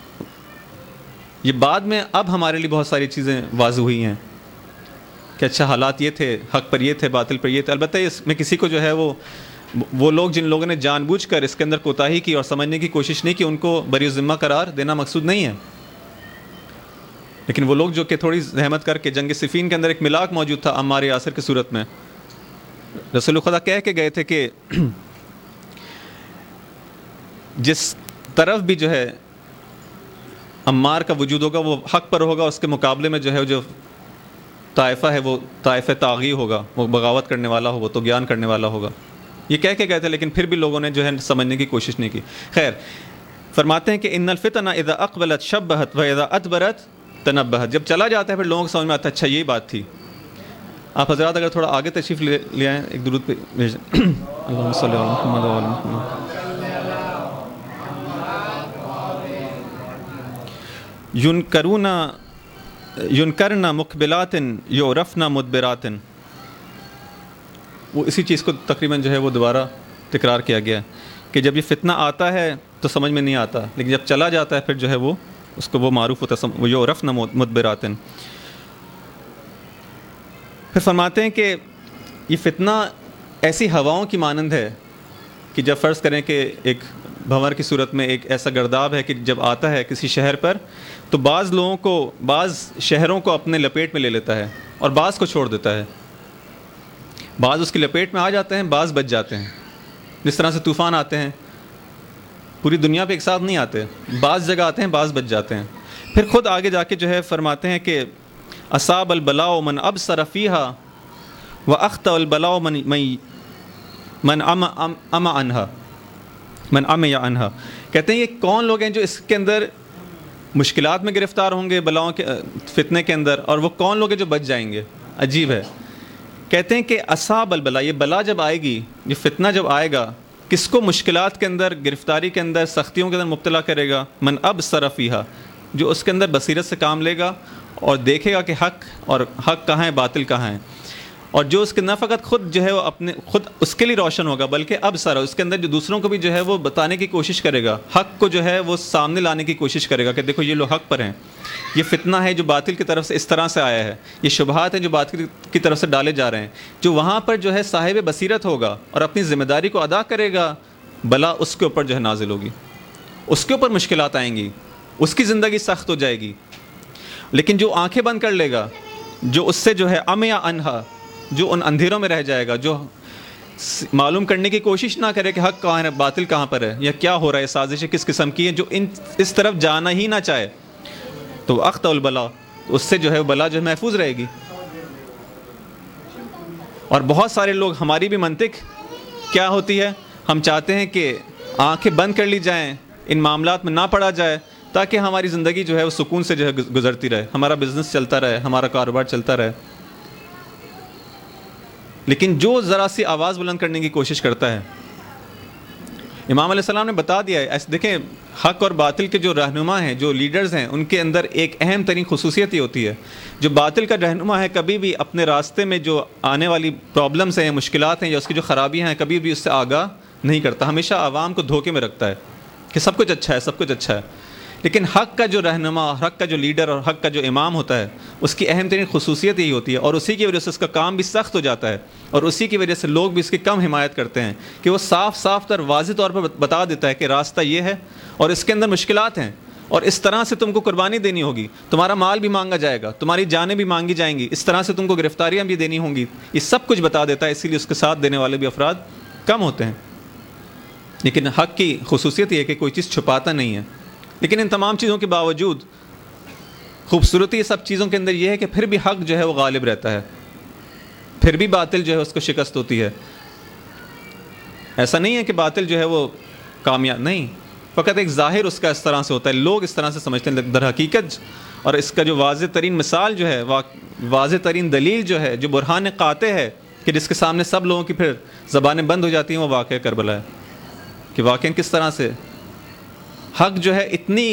یہ بعد میں اب ہمارے لیے بہت ساری چیزیں واضح ہوئی ہیں کہ اچھا حالات یہ تھے, حق پر یہ تھے, باطل پر یہ تھے. البتہ اس میں کسی کو جو ہے وہ وہ لوگ جن لوگوں نے جان بوجھ کر اس کے اندر کوتاہی کی اور سمجھنے کی کوشش نہیں کی, ان کو بری ذمہ قرار دینا مقصود نہیں ہے. لیکن وہ لوگ جو کہ تھوڑی زحمت کر کے, جنگ صفین کے اندر ایک ملاک موجود تھا عمار یاسر کی صورت میں, رسول خدا کہہ کے گئے تھے کہ جس طرف بھی جو ہے عمار کا وجود ہوگا وہ حق پر ہوگا, اس کے مقابلے میں جو ہے جو طائفہ ہے وہ طائفہ طاغی ہوگا, وہ بغاوت کرنے والا ہوگا, تو گیان کرنے والا ہوگا. یہ کہہ کے گئے تھے, لیکن پھر بھی لوگوں نے جو ہے سمجھنے کی کوشش نہیں کی. خیر, فرماتے ہیں کہ ان الفتنہ اذا اقبلت شبہت و اذا ادبرت تنبہت. جب چلا جاتا ہے پھر لوگوں کو سمجھ میں آتا ہے اچھا یہ بات تھی. آپ حضرات اگر تھوڑا آگے تشریف لے لے آئیں, ایک درود پہ بھیج دیں. اللہم صلی علی محمد و علی محمد. ینکرون ینکرن مقبلات یعرفن مدبرات. وہ اسی چیز کو تقریباً جو ہے وہ دوبارہ تکرار کیا گیا ہے. کہ جب یہ فتنہ آتا ہے تو سمجھ میں نہیں آتا، لیکن جب چلا جاتا ہے پھر جو ہے وہ اس کو وہ معروف ہوتا ہے، وہ یعرفن مدبراتن۔ پھر فرماتے ہیں کہ یہ فتنہ ایسی ہواؤں کی مانند ہے کہ جب فرض کریں کہ ایک بھنور کی صورت میں ایک ایسا گرداب ہے کہ جب آتا ہے کسی شہر پر تو بعض لوگوں کو، بعض شہروں کو اپنے لپیٹ میں لے لیتا ہے اور بعض کو چھوڑ دیتا ہے، بعض اس کی لپیٹ میں آ جاتے ہیں، بعض بچ جاتے ہیں۔ جس طرح سے طوفان آتے ہیں پوری دنیا پہ ایک ساتھ نہیں آتے، بعض جگہ آتے ہیں، بعض بچ جاتے ہیں۔ پھر خود آگے جا کے جو ہے فرماتے ہیں کہ اصاب البلاء من ابصر فیہا واخطأ البلاء من من من ام ام ام عنہا من عمی عنہا۔ کہتے ہیں یہ کون لوگ ہیں جو اس کے اندر مشکلات میں گرفتار ہوں گے، بلاؤں کے فتنے کے اندر، اور وہ کون لوگ ہیں جو بچ جائیں گے؟ عجیب ہے۔ کہتے ہیں کہ اصاب البلا، یہ بلا جب آئے گی، یہ فتنہ جب آئے گا، کس کو مشکلات کے اندر، گرفتاری کے اندر، سختیوں کے اندر مبتلا کرے گا؟ من ابصر فیہا، جو اس کے اندر بصیرت سے کام لے گا اور دیکھے گا کہ حق اور حق کہاں ہے، باطل کہاں ہے، اور جو اس کے نہ فقط خود جو ہے وہ اپنے خود اس کے لیے روشن ہوگا بلکہ اب سر اس کے اندر جو دوسروں کو بھی جو ہے وہ بتانے کی کوشش کرے گا، حق کو جو ہے وہ سامنے لانے کی کوشش کرے گا کہ دیکھو یہ لوگ حق پر ہیں، یہ فتنہ ہے جو باطل کی طرف سے اس طرح سے آیا ہے، یہ شبہات ہیں جو باطل کی طرف سے ڈالے جا رہے ہیں۔ جو وہاں پر جو ہے صاحب بصیرت ہوگا اور اپنی ذمہ داری کو ادا کرے گا، بلا اس کے اوپر جو ہے نازل ہوگی، اس کے اوپر مشکلات آئیں گی، اس کی زندگی سخت ہو جائے گی۔ لیکن جو آنکھیں بند کر لے گا، جو اس سے جو ہے عمی عنہا، جو ان اندھیروں میں رہ جائے گا، جو معلوم کرنے کی کوشش نہ کرے کہ حق کہاں ہے، باطل کہاں پر ہے، یا کیا ہو رہا ہے، سازشیں کس قسم کی ہیں، جو ان اس طرف جانا ہی نہ چاہے، تو اخطأ البلا، اس سے جو ہے بلا جو ہے محفوظ رہے گی۔ اور بہت سارے لوگ، ہماری بھی منطق کیا ہوتی ہے، ہم چاہتے ہیں کہ آنکھیں بند کر لی جائیں، ان معاملات میں نہ پڑا جائے، تاکہ ہماری زندگی جو ہے وہ سکون سے جو ہے گزرتی رہے، ہمارا بزنس چلتا رہے، ہمارا کاروبار چلتا رہے۔ لیکن جو ذرا سی آواز بلند کرنے کی کوشش کرتا ہے، امام علیہ السلام نے بتا دیا ہے، ایسے دیکھیں حق اور باطل کے جو رہنما ہیں، جو لیڈرز ہیں، ان کے اندر ایک اہم ترین خصوصیت یہ ہوتی ہے، جو باطل کا رہنما ہے کبھی بھی اپنے راستے میں جو آنے والی پرابلمس ہیں، مشکلات ہیں، یا اس کی جو خرابیاں ہیں، کبھی بھی اس سے آگاہ نہیں کرتا، ہمیشہ عوام کو دھوکے میں رکھتا ہے کہ سب کچھ اچھا ہے، سب کچھ اچھا ہے۔ لیکن حق کا جو رہنما، حق کا جو لیڈر اور حق کا جو امام ہوتا ہے، اس کی اہم ترین خصوصیت یہی ہوتی ہے، اور اسی کی وجہ سے اس کا کام بھی سخت ہو جاتا ہے، اور اسی کی وجہ سے لوگ بھی اس کی کم حمایت کرتے ہیں، کہ وہ صاف صاف تر واضح طور پر بتا دیتا ہے کہ راستہ یہ ہے اور اس کے اندر مشکلات ہیں، اور اس طرح سے تم کو قربانی دینی ہوگی، تمہارا مال بھی مانگا جائے گا، تمہاری جانیں بھی مانگی جائیں گی، اس طرح سے تم کو گرفتاریاں بھی دینی ہوں گی، یہ سب کچھ بتا دیتا ہے، اسی لیے اس کے ساتھ دینے والے بھی افراد کم ہوتے ہیں۔ لیکن حق کی خصوصیت یہ ہے کہ کوئی چیز چھپاتا نہیں ہے۔ لیکن ان تمام چیزوں کے باوجود خوبصورتی سب چیزوں کے اندر یہ ہے کہ پھر بھی حق جو ہے وہ غالب رہتا ہے، پھر بھی باطل جو ہے اس کو شکست ہوتی ہے۔ ایسا نہیں ہے کہ باطل جو ہے وہ کامیاب نہیں، فقط ایک ظاہر اس کا اس طرح سے ہوتا ہے، لوگ اس طرح سے سمجھتے ہیں، در حقیقت اور اس کا جو واضح ترین مثال جو ہے، واضح ترین دلیل جو ہے، جو برہان قاطع ہے کہ جس کے سامنے سب لوگوں کی پھر زبانیں بند ہو جاتی ہیں، وہ واقعہ کربلا ہے، کہ واقعاً کس طرح سے حق جو ہے اتنی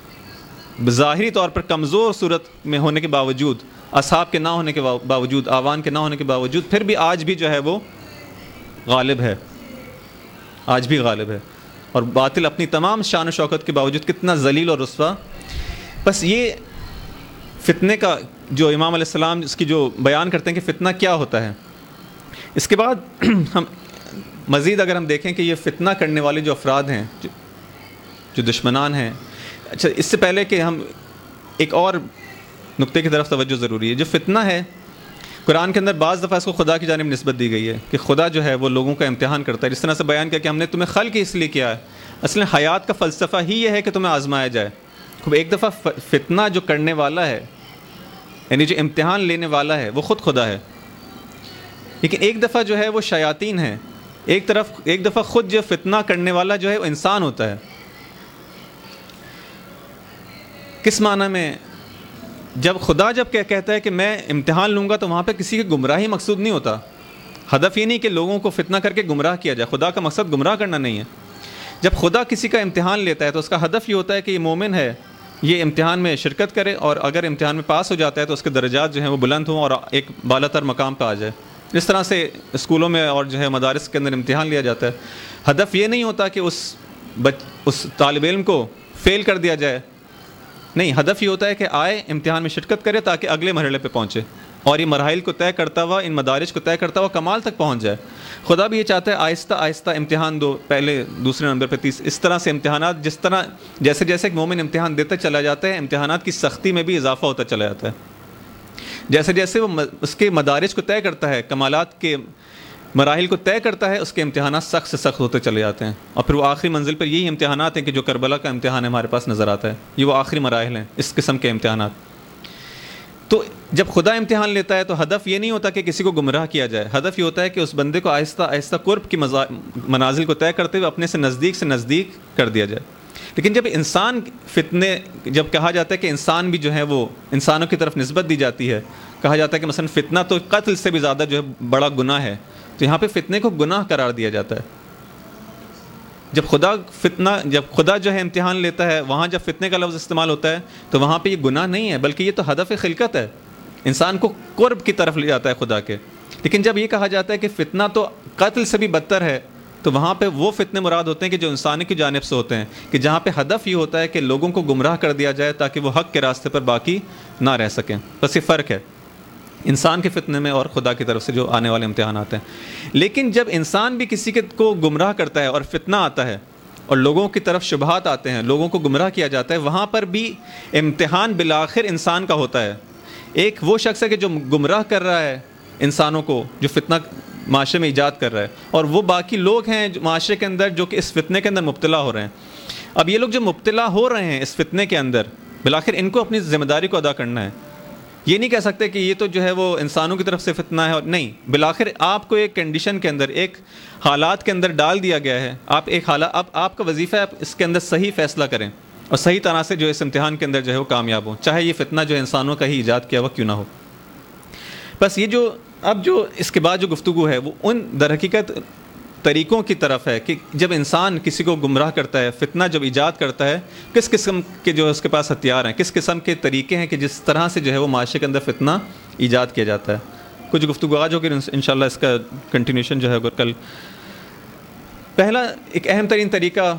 ظاہری طور پر کمزور صورت میں ہونے کے باوجود، اصحاب کے نہ ہونے کے باوجود، آوان کے نہ ہونے کے باوجود، پھر بھی آج بھی جو ہے وہ غالب ہے، آج بھی غالب ہے، اور باطل اپنی تمام شان و شوکت کے باوجود کتنا ذلیل اور رسوا۔ بس یہ فتنے کا جو امام علیہ السلام اس کی جو بیان کرتے ہیں کہ فتنہ کیا ہوتا ہے۔ اس کے بعد ہم مزید اگر ہم دیکھیں کہ یہ فتنہ کرنے والے جو افراد ہیں، جو جو دشمنان ہیں، اچھا اس سے پہلے کہ ہم ایک اور نقطے کی طرف توجہ ضروری ہے۔ جو فتنہ ہے، قرآن کے اندر بعض دفعہ اس کو خدا کی جانب نسبت دی گئی ہے کہ خدا جو ہے وہ لوگوں کا امتحان کرتا ہے، جس طرح سے بیان کیا کہ ہم نے تمہیں خلق اس لیے کیا ہے، اصل حیات کا فلسفہ ہی یہ ہے کہ تمہیں آزمایا جائے۔ خوب ایک دفعہ فتنہ جو کرنے والا ہے، یعنی جو امتحان لینے والا ہے، وہ خود خدا ہے، لیکن ایک دفعہ جو ہے وہ شیاطین ہے، ایک طرف ایک دفعہ خود جو فتنہ کرنے والا جو ہے وہ انسان ہوتا ہے۔ کس معنی میں؟ جب خدا جب کیا کہتا ہے کہ میں امتحان لوں گا تو وہاں پہ کسی کی گمراہی مقصود نہیں ہوتا، ہدف یہ نہیں کہ لوگوں کو فتنہ کر کے گمراہ کیا جائے، خدا کا مقصد گمراہ کرنا نہیں ہے۔ جب خدا کسی کا امتحان لیتا ہے تو اس کا ہدف یہ ہوتا ہے کہ یہ مومن ہے، یہ امتحان میں شرکت کرے، اور اگر امتحان میں پاس ہو جاتا ہے تو اس کے درجات جو ہیں وہ بلند ہوں اور ایک بالا تر مقام پہ آ جائے۔ جس طرح سے اسکولوں میں اور جو ہے مدارس کے اندر امتحان لیا جاتا ہے، ہدف یہ نہیں ہوتا کہ اس بچ اس طالب علم کو فیل کر دیا جائے، نہیں، ہدف یہ ہوتا ہے کہ آئے امتحان میں شرکت کرے تاکہ اگلے مرحلے پہ پہنچے، اور یہ مراحل کو طے کرتا ہوا، ان مدارج کو طے کرتا ہوا کمال تک پہنچ جائے۔ خدا بھی یہ چاہتا ہے آہستہ آہستہ امتحان دو، پہلے دوسرے نمبر پہ تیس، اس طرح سے امتحانات جس طرح جیسے جیسے ایک مومن امتحان دیتا چلا جاتا ہے، امتحانات کی سختی میں بھی اضافہ ہوتا چلا جاتا ہے، جیسے جیسے وہ اس کے مدارج کو طے کرتا ہے، کمالات کے مراحل کو طے کرتا ہے، اس کے امتحانات سخت سے سخت ہوتے چلے جاتے ہیں، اور پھر وہ آخری منزل پر یہی امتحانات ہیں کہ جو کربلا کا امتحان ہمارے پاس نظر آتا ہے، یہ وہ آخری مراحل ہیں اس قسم کے امتحانات۔ تو جب خدا امتحان لیتا ہے تو ہدف یہ نہیں ہوتا کہ کسی کو گمراہ کیا جائے، ہدف یہ ہوتا ہے کہ اس بندے کو آہستہ آہستہ قرب کی منازل کو طے کرتے ہوئے اپنے سے نزدیک سے نزدیک کر دیا جائے۔ لیکن جب انسان فتنے، جب کہا جاتا ہے کہ انسان بھی جو ہے وہ انسانوں کی طرف نسبت دی جاتی ہے، کہا جاتا ہے کہ مثلا فتنہ تو قتل سے بھی زیادہ جو ہے بڑا گناہ ہے، تو یہاں پہ فتنے کو گناہ قرار دیا جاتا ہے۔ جب خدا فتنہ جب خدا جو ہے امتحان لیتا ہے، وہاں جب فتنے کا لفظ استعمال ہوتا ہے تو وہاں پہ یہ گناہ نہیں ہے، بلکہ یہ تو ہدف خلقت ہے، انسان کو قرب کی طرف لے جاتا ہے خدا کے۔ لیکن جب یہ کہا جاتا ہے کہ فتنہ تو قتل سے بھی بدتر ہے، تو وہاں پہ وہ فتنے مراد ہوتے ہیں کہ جو انسانی کی جانب سے ہوتے ہیں، کہ جہاں پہ ہدف یہ ہوتا ہے کہ لوگوں کو گمراہ کر دیا جائے تاکہ وہ حق کے راستے پر باقی نہ رہ سکیں۔ بس یہ فرق ہے انسان کے فتنے میں اور خدا کی طرف سے جو آنے والے امتحانات ہیں۔ لیکن جب انسان بھی کسی کے کو گمراہ کرتا ہے اور فتنہ آتا ہے اور لوگوں کی طرف شبہات آتے ہیں، لوگوں کو گمراہ کیا جاتا ہے، وہاں پر بھی امتحان بالآخر انسان کا ہوتا ہے۔ ایک وہ شخص ہے کہ جو گمراہ کر رہا ہے انسانوں کو، جو فتنہ معاشرے میں ایجاد کر رہا ہے، اور وہ باقی لوگ ہیں جو معاشرے کے اندر جو کہ اس فتنے کے اندر مبتلا ہو رہے ہیں۔ اب یہ لوگ جو مبتلا ہو رہے ہیں اس فتنے کے اندر، بالآخر ان کو اپنی ذمہ داری کو ادا کرنا ہے۔ یہ نہیں کہہ سکتے کہ یہ تو جو ہے وہ انسانوں کی طرف سے فتنہ ہے، اور نہیں، بالآخر آپ کو ایک کنڈیشن کے اندر، ایک حالات کے اندر ڈال دیا گیا ہے، آپ ایک حالات اب آپ کا وظیفہ ہے آپ اس کے اندر صحیح فیصلہ کریں اور صحیح طرح سے جو اس امتحان کے اندر جو ہے وہ کامیاب ہوں، چاہے یہ فتنہ جو انسانوں کا ہی ایجاد کیا ہوا کیوں نہ ہو۔ بس یہ جو اب جو اس کے بعد جو گفتگو ہے وہ ان در حقیقت طریقوں کی طرف ہے کہ جب انسان کسی کو گمراہ کرتا ہے، فتنہ جب ایجاد کرتا ہے، کس قسم کے جو اس کے پاس ہتھیار ہیں، کس قسم کے طریقے ہیں کہ جس طرح سے جو ہے وہ معاشرے کے اندر فتنہ ایجاد کیا جاتا ہے۔ کچھ گفتگو آج ہوگی انشاءاللہ، اس کا کنٹینیوشن جو ہے وہ کل۔ پہلا ایک اہم ترین طریقہ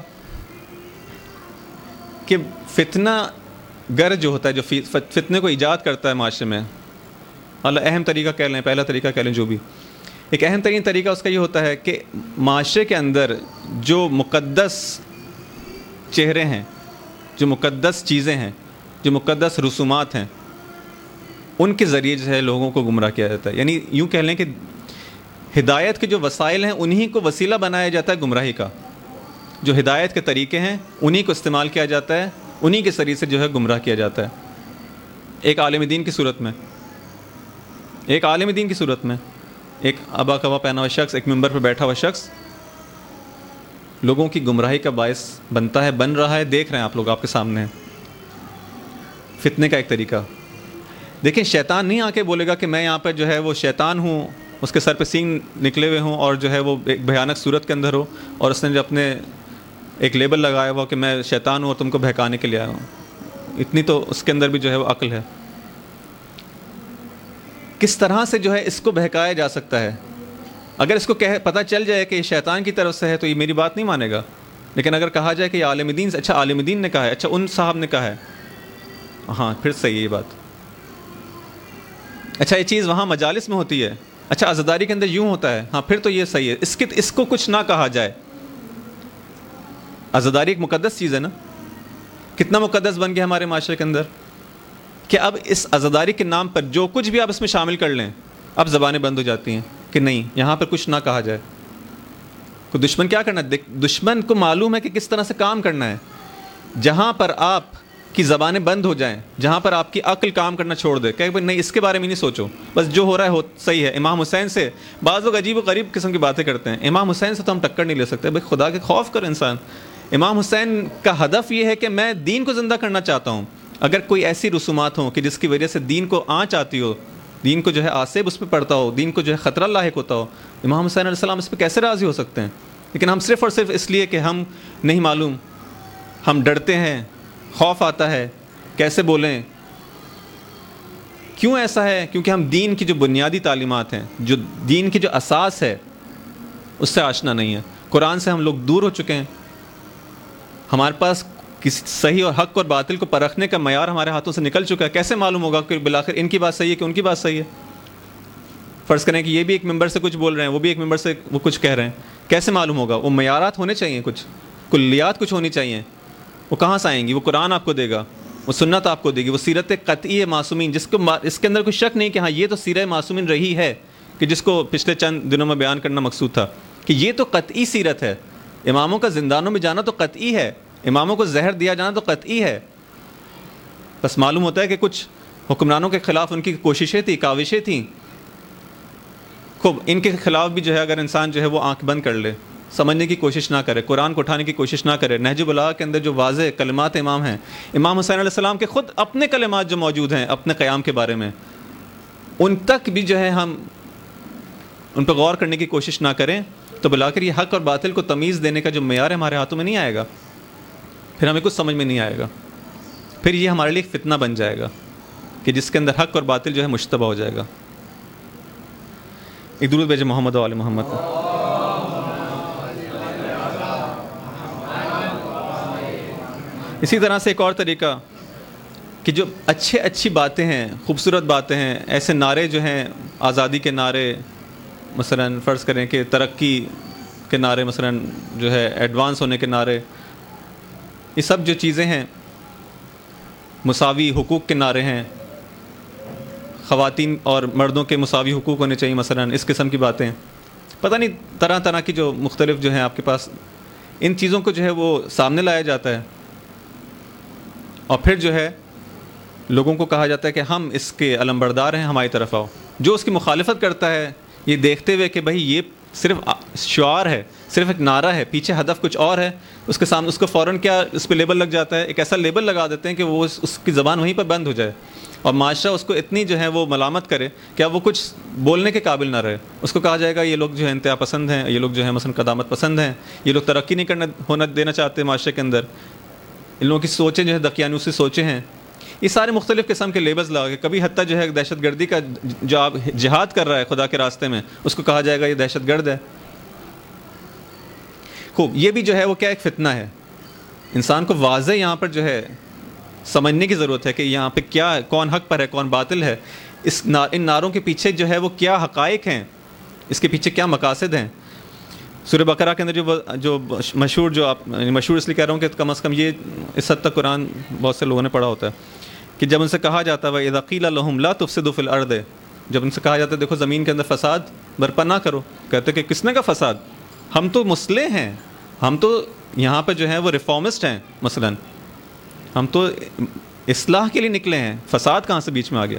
کہ فتنہ گر جو ہوتا ہے، جو فتنے کو ایجاد کرتا ہے معاشرے میں، اللہ اہم طریقہ کہہ لیں، پہلا طریقہ کہہ لیں، جو بھی ایک اہم ترین طریقہ اس کا یہ ہوتا ہے کہ معاشرے کے اندر جو مقدس چہرے ہیں، جو مقدس چیزیں ہیں، جو مقدس رسومات ہیں، ان کے ذریعے جو ہے لوگوں کو گمراہ کیا جاتا ہے۔ یعنی یوں کہہ لیں کہ ہدایت کے جو وسائل ہیں انہی کو وسیلہ بنایا جاتا ہے گمراہی کا، جو ہدایت کے طریقے ہیں انہی کو استعمال کیا جاتا ہے، انہی کے ذریعے سے جو ہے گمراہ کیا جاتا ہے۔ ایک عالم دین کی صورت میں ایک عالم دین کی صورت میں ایک ابا کوا پہنا ہوا شخص، ایک ممبر پہ بیٹھا ہوا شخص لوگوں کی گمراہی کا باعث بنتا ہے، بن رہا ہے، دیکھ رہے ہیں آپ لوگ، آپ کے سامنے ہیں۔ فتنے کا ایک طریقہ دیکھیں، شیطان نہیں آ کے بولے گا کہ میں یہاں پہ جو ہے وہ شیطان ہوں، اس کے سر پہ سینگ نکلے ہوئے ہوں اور جو ہے وہ ایک بھیانک صورت کے اندر ہو، اور اس نے جو اپنے ایک لیبل لگایا ہوا کہ میں شیطان ہوں اور تم کو بہکانے کے لیے آیا ہوں۔ اتنی تو اس کے اندر بھی جو ہے وہ عقل ہے۔ کس طرح سے جو ہے اس کو بہکایا جا سکتا ہے؟ اگر اس کو کہہ پتہ چل جائے کہ یہ شیطان کی طرف سے ہے تو یہ میری بات نہیں مانے گا، لیکن اگر کہا جائے کہ یہ عالم دین سے، اچھا عالم دین نے کہا ہے، اچھا ان صاحب نے کہا ہے، ہاں پھر صحیح ہے یہ بات۔ اچھا یہ چیز وہاں مجالس میں ہوتی ہے، اچھا عزاداری کے اندر یوں ہوتا ہے، ہاں پھر تو یہ صحیح ہے۔ اس کی اس کو کچھ نہ کہا جائے۔ عزاداری ایک مقدس چیز ہے نا، کتنا مقدس بن گیا ہمارے معاشرے کے اندر کہ اب اس عزاداری کے نام پر جو کچھ بھی آپ اس میں شامل کر لیں، اب زبانیں بند ہو جاتی ہیں کہ نہیں، یہاں پر کچھ نہ کہا جائے۔ کو دشمن کیا کرنا ہے؟ دشمن کو معلوم ہے کہ کس طرح سے کام کرنا ہے۔ جہاں پر آپ کی زبانیں بند ہو جائیں، جہاں پر آپ کی عقل کام کرنا چھوڑ دے، کہ نہیں اس کے بارے میں نہیں سوچو، بس جو ہو رہا ہے ہو صحیح ہے۔ امام حسین سے بعض لوگ عجیب و غریب قسم کی باتیں کرتے ہیں، امام حسین سے تو ہم ٹکر نہیں لے سکتے، بھائی خدا کے خوف کر انسان۔ امام حسین کا ہدف یہ ہے کہ میں دین کو زندہ کرنا چاہتا ہوں۔ اگر کوئی ایسی رسومات ہوں کہ جس کی وجہ سے دین کو آنچ آتی ہو، دین کو جو ہے آصب اس پہ پڑتا ہو، دین کو جو ہے خطرہ لاحق ہوتا ہو، امام حسین علیہ السلام اس پہ کیسے راضی ہو سکتے ہیں؟ لیکن ہم صرف اور صرف اس لیے کہ ہم نہیں معلوم، ہم ڈرتے ہیں، خوف آتا ہے، کیسے بولیں، کیوں ایسا ہے؟ کیونکہ ہم دین کی جو بنیادی تعلیمات ہیں، جو دین کی جو اساس ہے، اس سے آشنا نہیں ہے. قرآن سے ہم لوگ دور ہو چکے ہیں. ہمارے پاس کسی صحیح اور حق اور باطل کو پرکھنے کا معیار ہمارے ہاتھوں سے نکل چکا ہے. کیسے معلوم ہوگا کہ بالآخر ان کی بات صحیح ہے کہ ان کی بات صحیح ہے؟ فرض کریں کہ یہ بھی ایک ممبر سے کچھ بول رہے ہیں، وہ بھی ایک ممبر سے وہ کچھ کہہ رہے ہیں. کیسے معلوم ہوگا؟ وہ معیارات ہونے چاہیے، کچھ کلیات کچھ ہونی چاہیے. وہ کہاں سے آئیں گی؟ وہ قرآن آپ کو دے گا، وہ سنت آپ کو دے گی، وہ سیرت قطعی معصومین، جس کو اس کے اندر کوئی شک نہیں کہ ہاں یہ تو سیرت معصومین رہی ہے، کہ جس کو پچھلے چند دنوں میں بیان کرنا مقصود تھا کہ یہ تو قطعی سیرت ہے. اماموں کا زندانوں میں جانا تو قطعی ہے، اماموں کو زہر دیا جانا تو قطعی ہے. بس معلوم ہوتا ہے کہ کچھ حکمرانوں کے خلاف ان کی کوششیں تھیں، کاوشیں تھیں. خوب ان کے خلاف بھی جو ہے اگر انسان جو ہے وہ آنکھ بند کر لے، سمجھنے کی کوشش نہ کرے، قرآن کو اٹھانے کی کوشش نہ کرے. نہج البلاغہ کے اندر جو واضح کلمات امام ہیں، امام حسین علیہ السلام کے خود اپنے کلمات جو موجود ہیں اپنے قیام کے بارے میں، ان تک بھی جو ہے ہم ان پہ غور کرنے کی کوشش نہ کریں تو بلاخر یہ حق اور باطل کو تمیز دینے کا جو معیار ہے ہمارے ہاتھوں میں نہیں آئے گا. پھر ہمیں کچھ سمجھ میں نہیں آئے گا. پھر یہ ہمارے لیے ایک فتنہ بن جائے گا کہ جس کے اندر حق اور باطل جو ہے مشتبہ ہو جائے گا. ایک درود بھیجے محمد و آل محمد. اسی طرح سے ایک اور طریقہ کہ جو اچھے اچھی باتیں ہیں، خوبصورت باتیں ہیں، ایسے نعرے جو ہیں، آزادی کے نعرے، مثلا فرض کریں کہ ترقی کے نعرے، مثلا جو ہے ایڈوانس ہونے کے نعرے، یہ سب جو چیزیں ہیں، مساوی حقوق کے نعرے ہیں، خواتین اور مردوں کے مساوی حقوق ہونے چاہیے، مثلا اس قسم کی باتیں، پتہ نہیں طرح طرح کی جو مختلف جو ہیں آپ کے پاس، ان چیزوں کو جو ہے وہ سامنے لایا جاتا ہے. اور پھر جو ہے لوگوں کو کہا جاتا ہے کہ ہم اس کے علمبردار ہیں، ہماری طرف آؤ. جو اس کی مخالفت کرتا ہے یہ دیکھتے ہوئے کہ بھائی یہ صرف شعار ہے، صرف ایک نعرہ ہے، پیچھے ہدف کچھ اور ہے، اس کے سامنے اس کو فوراً کیا اس پہ لیبل لگ جاتا ہے، ایک ایسا لیبل لگا دیتے ہیں کہ وہ اس, اس کی زبان وہیں پر بند ہو جائے اور معاشرہ اس کو اتنی جو ہے وہ ملامت کرے کہ اب وہ کچھ بولنے کے قابل نہ رہے. اس کو کہا جائے گا یہ لوگ جو ہے انتہا پسند ہیں، یہ لوگ جو ہے مثلا قدامت پسند ہیں، یہ لوگ ترقی نہیں کرنا ہونا دینا چاہتے معاشرے کے اندر، ان لوگوں کی سوچیں جو ہے دقیانوسی سوچیں ہیں. یہ سارے مختلف قسم کے لیبلز لگا کے کبھی حتیٰ جو ہے دہشت گردی کا جو آپ جہاد کر رہا ہے خدا کے راستے میں، اس کو کہا جائے گا یہ دہشت گرد ہے. خوب یہ بھی جو ہے وہ کیا ایک فتنہ ہے. انسان کو واضح یہاں پر جو ہے سمجھنے کی ضرورت ہے کہ یہاں پہ کیا کون حق پر ہے، کون باطل ہے، اس ان نعروں کے پیچھے جو ہے وہ کیا حقائق ہیں، اس کے پیچھے کیا مقاصد ہیں. سورہ بقرہ کے اندر جو جو مشہور جو آپ مشہور اس لیے کہہ رہا ہوں کہ کم از کم یہ اس حد تک قرآن بہت سے لوگوں نے پڑھا ہوتا ہے کہ جب ان سے کہا جاتا ہے وَإِذَا قِيلَ لَهُمْ لَا تُفْسِدُوا فِي الْأَرْضِ، جب ان سے کہا جاتا ہے دیکھو زمین کے اندر فساد برپا نہ کرو، کہتے کہ کس نے کا فساد، ہم تو مصلح ہیں، ہم تو یہاں پہ جو ہیں وہ ریفارمسٹ ہیں، مثلا ہم تو اصلاح کے لیے نکلے ہیں، فساد کہاں سے بیچ میں آ گیا.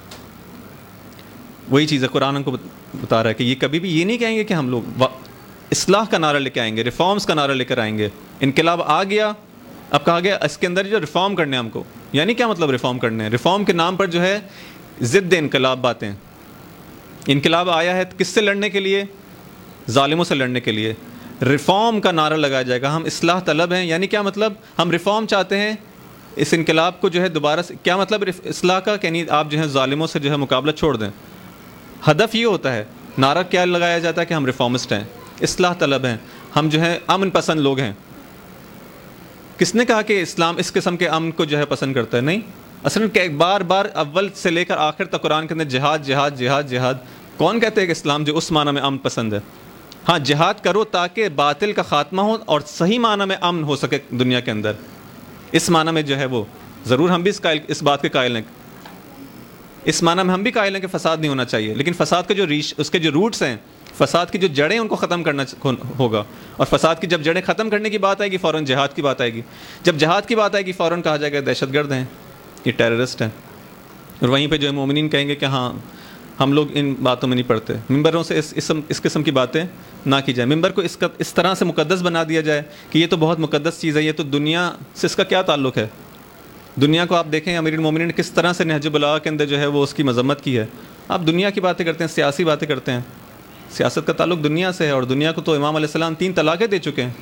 وہی چیز ہے قرآن ہم کو بتا رہا ہے کہ یہ کبھی بھی یہ نہیں کہیں گے کہ ہم لوگ اصلاح کا نعرہ لے کے آئیں گے، ریفارمز کا نعرہ لے کر آئیں گے. انقلاب آ گیا، اب کہا گیا اس کے اندر جو ریفارم کرنے ہم کو، یعنی کیا مطلب ریفارم کرنے ہیں؟ ریفارم کے نام پر جو ہے ضد انقلاب باتیں. انقلاب آیا ہے کس سے لڑنے کے لیے؟ ظالموں سے لڑنے کے لیے. ریفارم کا نعرہ لگایا جائے گا، ہم اصلاح طلب ہیں، یعنی کیا مطلب ہم ریفارم چاہتے ہیں، اس انقلاب کو جو ہے دوبارہ سے کیا مطلب اصلاح کا، یعنی آپ جو ہے ظالموں سے جو ہے مقابلہ چھوڑ دیں. ہدف یہ ہوتا ہے. نعرہ کیا لگایا جاتا ہے کہ ہم ریفارمسٹ ہیں، اصلاح طلب ہیں، ہم جو ہے امن پسند لوگ ہیں. کس نے کہا کہ اسلام اس قسم کے امن کو جو ہے پسند کرتا ہے؟ نہیں. اصل میں بار بار اول سے لے کر آخر تک قرآن کے اندر جہاد جہاد جہاد جہاد. کون کہتے ہیں کہ اسلام جو اس معنی میں امن پسند ہے؟ ہاں جہاد کرو تاکہ باطل کا خاتمہ ہو اور صحیح معنی میں امن ہو سکے دنیا کے اندر. اس معنی میں جو ہے وہ ضرور ہم بھی اس قائل اس بات کے قائل ہیں، اس معنی میں ہم بھی قائل ہیں کہ فساد نہیں ہونا چاہیے، لیکن فساد کا جو ریش اس کے جو روٹس ہیں، فساد کی جو جڑیں ان کو ختم کرنا ہوگا. اور فساد کی جب جڑیں ختم کرنے کی بات آئے گی فوراً جہاد کی بات آئے گی. جب جہاد کی بات آئے گی فوراً کہا جائے گا دہشت گرد ہیں، یہ ٹیررسٹ ہیں. اور وہیں پہ جو ہے مومنین کہیں گے کہ ہاں ہم لوگ ان باتوں میں نہیں پڑھتے. ممبروں سے اس اسم اس قسم کی باتیں نہ کی جائیں. ممبر کو اس کا اس طرح سے مقدس بنا دیا جائے کہ یہ تو بہت مقدس چیز ہے، یہ تو دنیا سے اس کا کیا تعلق ہے. دنیا کو آپ دیکھیں امیر المومنین نے کس طرح سے نہج البلاغہ کے اندر جو ہے وہ اس کی مذمت کی ہے. آپ دنیا کی باتیں کرتے ہیں، سیاسی باتیں کرتے ہیں. سیاست کا تعلق دنیا سے ہے، اور دنیا کو تو امام علیہ السلام تین طلاقیں دے چکے ہیں.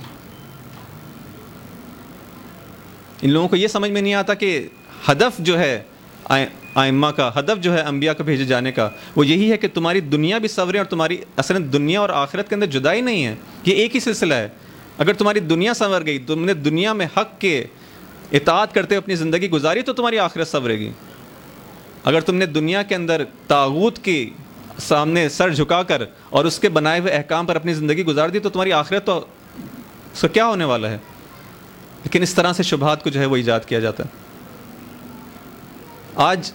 ان لوگوں کو یہ سمجھ میں نہیں آتا کہ ہدف جو ہے آئمہ کا ہدف جو ہے انبیاء کو بھیجے جانے کا وہ یہی ہے کہ تمہاری دنیا بھی سنورے، اور تمہاری اصل دنیا اور آخرت کے اندر جدائی نہیں ہے، یہ ایک ہی سلسلہ ہے۔ اگر تمہاری دنیا سنور گئی، تم نے دنیا میں حق کے اطاعت کرتے ہوئے اپنی زندگی گزاری تو تمہاری آخرت سنورے گی۔ اگر تم نے دنیا کے اندر طاغوت کے سامنے سر جھکا کر اور اس کے بنائے ہوئے احکام پر اپنی زندگی گزار دی تو تمہاری آخرت تو اس کا کیا ہونے والا ہے؟ لیکن اس طرح سے شبہات کو جو ہے وہ ایجاد کیا جاتا ہے۔ آج